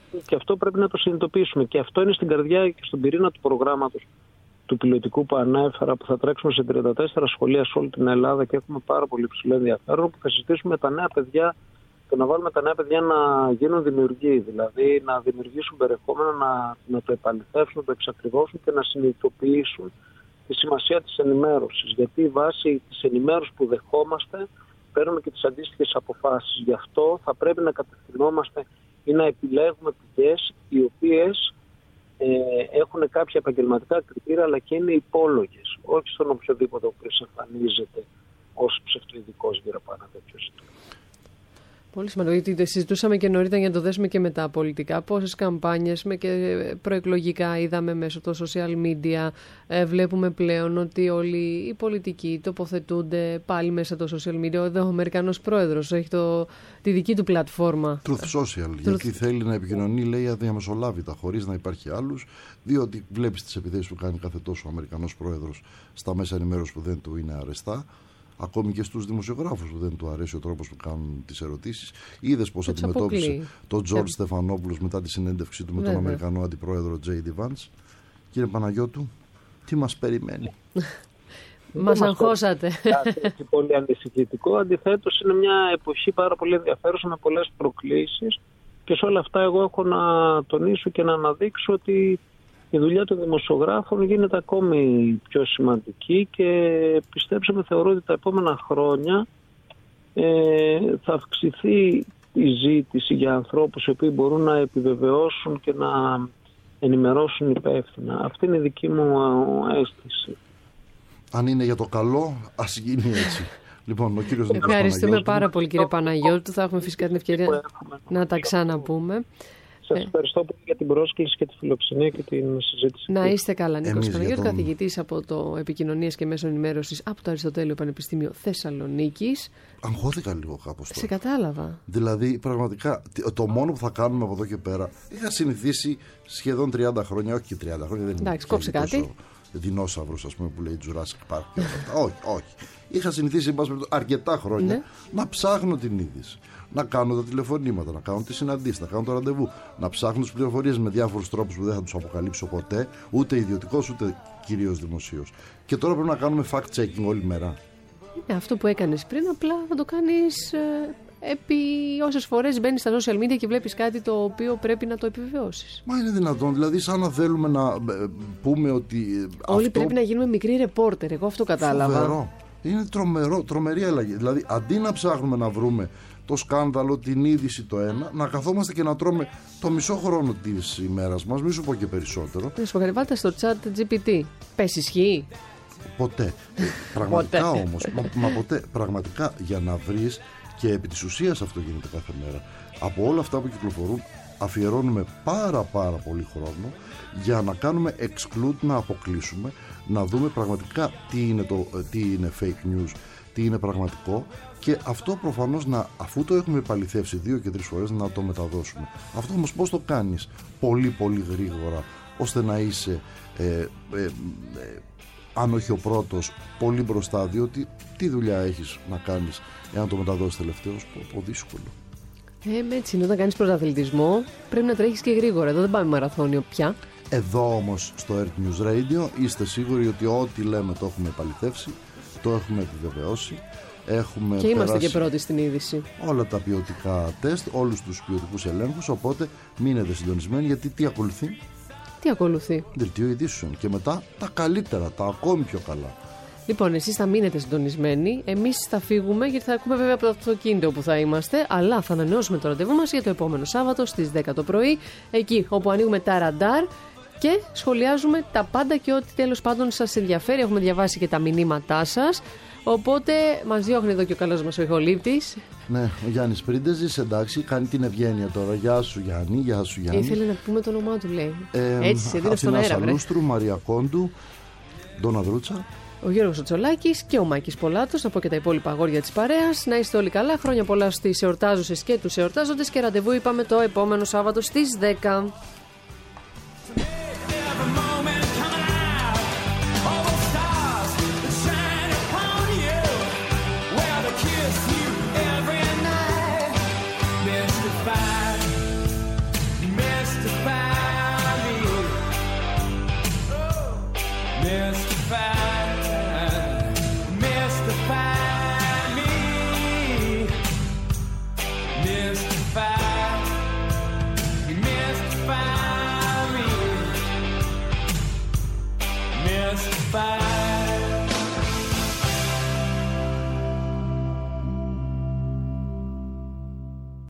και αυτό πρέπει να το συνειδητοποιήσουμε. Και αυτό είναι στην καρδιά και στον πυρήνα του προγράμματος του πιλωτικού που ανέφερα, που θα τρέξουμε σε τριάντα τέσσερα σχολεία σε όλη την Ελλάδα και έχουμε πάρα πολύ ψηλό ενδιαφέρον, που θα συζητήσουμε τα νέα παιδιά, το να βάλουμε τα νέα παιδιά να γίνουν δημιουργοί, δηλαδή να δημιουργήσουν περιεχόμενο, να, να το επαληθεύσουν, να το εξακριβώσουν και να συνειδητοποιήσουν τη σημασία της ενημέρωσης. Γιατί βάσει της ενημέρωσης που δεχόμαστε παίρνουμε και τις αντίστοιχες αποφάσεις. Γι' αυτό θα πρέπει να κατευθυνόμαστε ή να επιλέγουμε πηγές οι οποίες ε, έχουν κάποια επαγγελματικά κριτήρια αλλά και είναι υπόλογες, όχι στον οποιοδήποτε ο οποίος εμφανίζεται ως ψευτοειδικός γύρω από ένα τέτοιο ζήτημα. Πολύ σημαντικό, γιατί συζητούσαμε και νωρίτερα για να το δέσουμε και με τα πολιτικά. Πόσες καμπάνιες και προεκλογικά είδαμε μέσω των social media. Ε, βλέπουμε πλέον ότι όλοι οι πολιτικοί τοποθετούνται πάλι μέσα από το social media. Εδώ ο Αμερικανός πρόεδρος έχει το, τη δική του πλατφόρμα. Truth Social, Truth... γιατί θέλει να επικοινωνεί, λέει, αδιαμεσολάβητα, χωρίς να υπάρχει άλλους, διότι βλέπεις τις επιθέσεις που κάνει κάθε τόσο ο Αμερικανός πρόεδρος στα μέσα ενημέρωσης που δεν του είναι αρεστά. Ακόμη και στους δημοσιογράφους που δεν του αρέσει ο τρόπος που κάνουν τις ερωτήσεις. Είδες πώς αντιμετώπισε τον Τζορτζ yeah. Στεφανόπουλος μετά τη συνέντευξή του με τον yeah. Αμερικανό αντιπρόεδρο Τζέι Ντι Βαντς. Κύριε Παναγιώτου, τι μας περιμένει? Μας αγχώσατε. Κάτι πολύ ανησυχητικό. Αντιθέτως, είναι μια εποχή πάρα πολύ ενδιαφέρουσα με πολλές προκλήσεις και σε όλα αυτά εγώ έχω να τονίσω και να αναδείξω ότι η δουλειά των δημοσιογράφων γίνεται ακόμη πιο σημαντική και πιστέψτε, θεωρώ ότι τα επόμενα χρόνια ε, θα αυξηθεί η ζήτηση για ανθρώπους οι οποίοι μπορούν να επιβεβαιώσουν και να ενημερώσουν υπεύθυνα. Αυτή είναι η δική μου αίσθηση. Αν είναι για το καλό, ας γίνει έτσι. Λοιπόν, ο κύριος Νίκος Ευχαριστούμε πάρα πολύ, κύριε Παναγιώτου. Θα έχουμε φυσικά την ευκαιρία να τα ξαναπούμε. Σας ευχαριστώ πολύ για την πρόσκληση και τη φιλοξενία και την συζήτηση. Να είστε καλά, Νίκος Παναγιώτη, τον... καθηγητής από το Επικοινωνίας και Μέσων Ενημέρωσης από το Αριστοτέλειο Πανεπιστήμιο Θεσσαλονίκης. Αγχώθηκα λίγο κάπως τώρα. Σε κατάλαβα. Δηλαδή, πραγματικά, το μόνο που θα κάνουμε από εδώ και πέρα, είχα συνηθίσει σχεδόν τριάντα χρόνια, όχι και τριάντα χρόνια, δεν είναι. Εντάξει, κόψε κάτι. Δεινόσαυρος, ας πούμε, που λέει Jurassic Park και όλα αυτά. Όχι, όχι. Είχα συνηθίσει αρκετά χρόνια ναι. να ψάχνω την είδηση. Να κάνω τα τηλεφωνήματα, να κάνω τις συναντήσεις, να κάνω το ραντεβού, να ψάχνω τις πληροφορίες με διάφορους τρόπους που δεν θα τους αποκαλύψω ποτέ, ούτε ιδιωτικός ούτε κυρίως δημοσίως. Και τώρα πρέπει να κάνουμε fact-checking όλη μέρα. Είναι αυτό που έκανες πριν, απλά θα το κάνεις ε, επί όσες φορές μπαίνεις στα social media και βλέπεις κάτι το οποίο πρέπει να το επιβεβαιώσεις. Μα είναι δυνατόν, δηλαδή σαν να θέλουμε να ε, πούμε ότι... Όλοι αυτό... πρέπει να γίνουμε μικροί ρεπόρτερ, εγώ αυτό κατάλαβα. Φοβερό. Είναι τρομερό, τρομερή αλλαγή. Δηλαδή αντί να ψάχνουμε να βρούμε το σκάνδαλο, την είδηση το ένα, να καθόμαστε και να τρώμε το μισό χρόνο της ημέρας μας, μη σου πω και περισσότερο. Να σου βάλτε στο chat τζι πι τι. Πες ισχύει? Ποτέ. Πραγματικά όμως, μα, μα ποτέ. Πραγματικά για να βρεις, και επί της ουσίας αυτό γίνεται κάθε μέρα, από όλα αυτά που κυκλοφορούν αφιερώνουμε πάρα πάρα πολύ χρόνο για να κάνουμε exclude, να αποκλείσουμε, να δούμε πραγματικά τι είναι, το, τι είναι fake news, τι είναι πραγματικό, και αυτό προφανώς να, αφού το έχουμε επαληθεύσει δύο και τρεις φορές, να το μεταδώσουμε. Αυτό όμως πώς το κάνεις? Πολύ πολύ γρήγορα, ώστε να είσαι ε, ε, ε, αν όχι ο πρώτος, πολύ μπροστά, διότι τι δουλειά έχεις να κάνεις εάν το μεταδώσεις τελευταίος? Πολύ δύσκολο. Ε, έτσι είναι, όταν κάνεις πρωταθλητισμό πρέπει να τρέχεις και γρήγορα. Εδώ δεν πάμε μαραθώνιο πια. Εδώ όμως στο Earth News Radio είστε σίγουροι ότι ό,τι λέμε το έχουμε επαληθεύσει, το έχουμε επιβεβαιώσει. Έχουμε και είμαστε και πρώτοι στην είδηση. Όλα τα ποιοτικά τεστ, όλους τους ποιοτικούς ελέγχους, οπότε μείνετε συντονισμένοι, γιατί τι ακολουθεί? Τι ακολουθεί? Δελτίο ειδήσεων και μετά τα καλύτερα, τα ακόμη πιο καλά. Λοιπόν, εσείς θα μείνετε συντονισμένοι, εμείς θα φύγουμε, γιατί θα ακούμε βέβαια από το αυτοκίνητο που θα είμαστε, αλλά θα ανανεώσουμε το ραντεβού μας για το επόμενο Σάββατο στις δέκα το πρωί, εκεί όπου ανοίγουμε τα ραντάρ και σχολιάζουμε τα πάντα και ό,τι τέλος πάντων σας ενδιαφέρει. Έχουμε διαβάσει και τα μηνύματά σας. Οπότε μας διώχνει εδώ και ο καλός μας ο ηχολήπτης. Ναι, ο Γιάννης Πρίντεζης, εντάξει, κάνει την ευγένεια τώρα. Γεια σου Γιάννη, γεια σου Γιάννη. Ήθελε να πούμε το όνομά του, λέει. Ε, Έτσι, σε δίνω στον αέρα, βρε. Σαλούστρου, Μαρία Κόντου, Ντόνα Δρούτσα, ο Γιώργος Τσολάκης και ο Μάκης Πολάτος, από και τα υπόλοιπα αγόρια της παρέας. Να είστε όλοι καλά, χρόνια πολλά στις εορτάζουσες και τους εορτάζοντες, και ραντεβού είπαμε το επόμενο Σάββατο στις δέκα. Mystified, mystified. fire.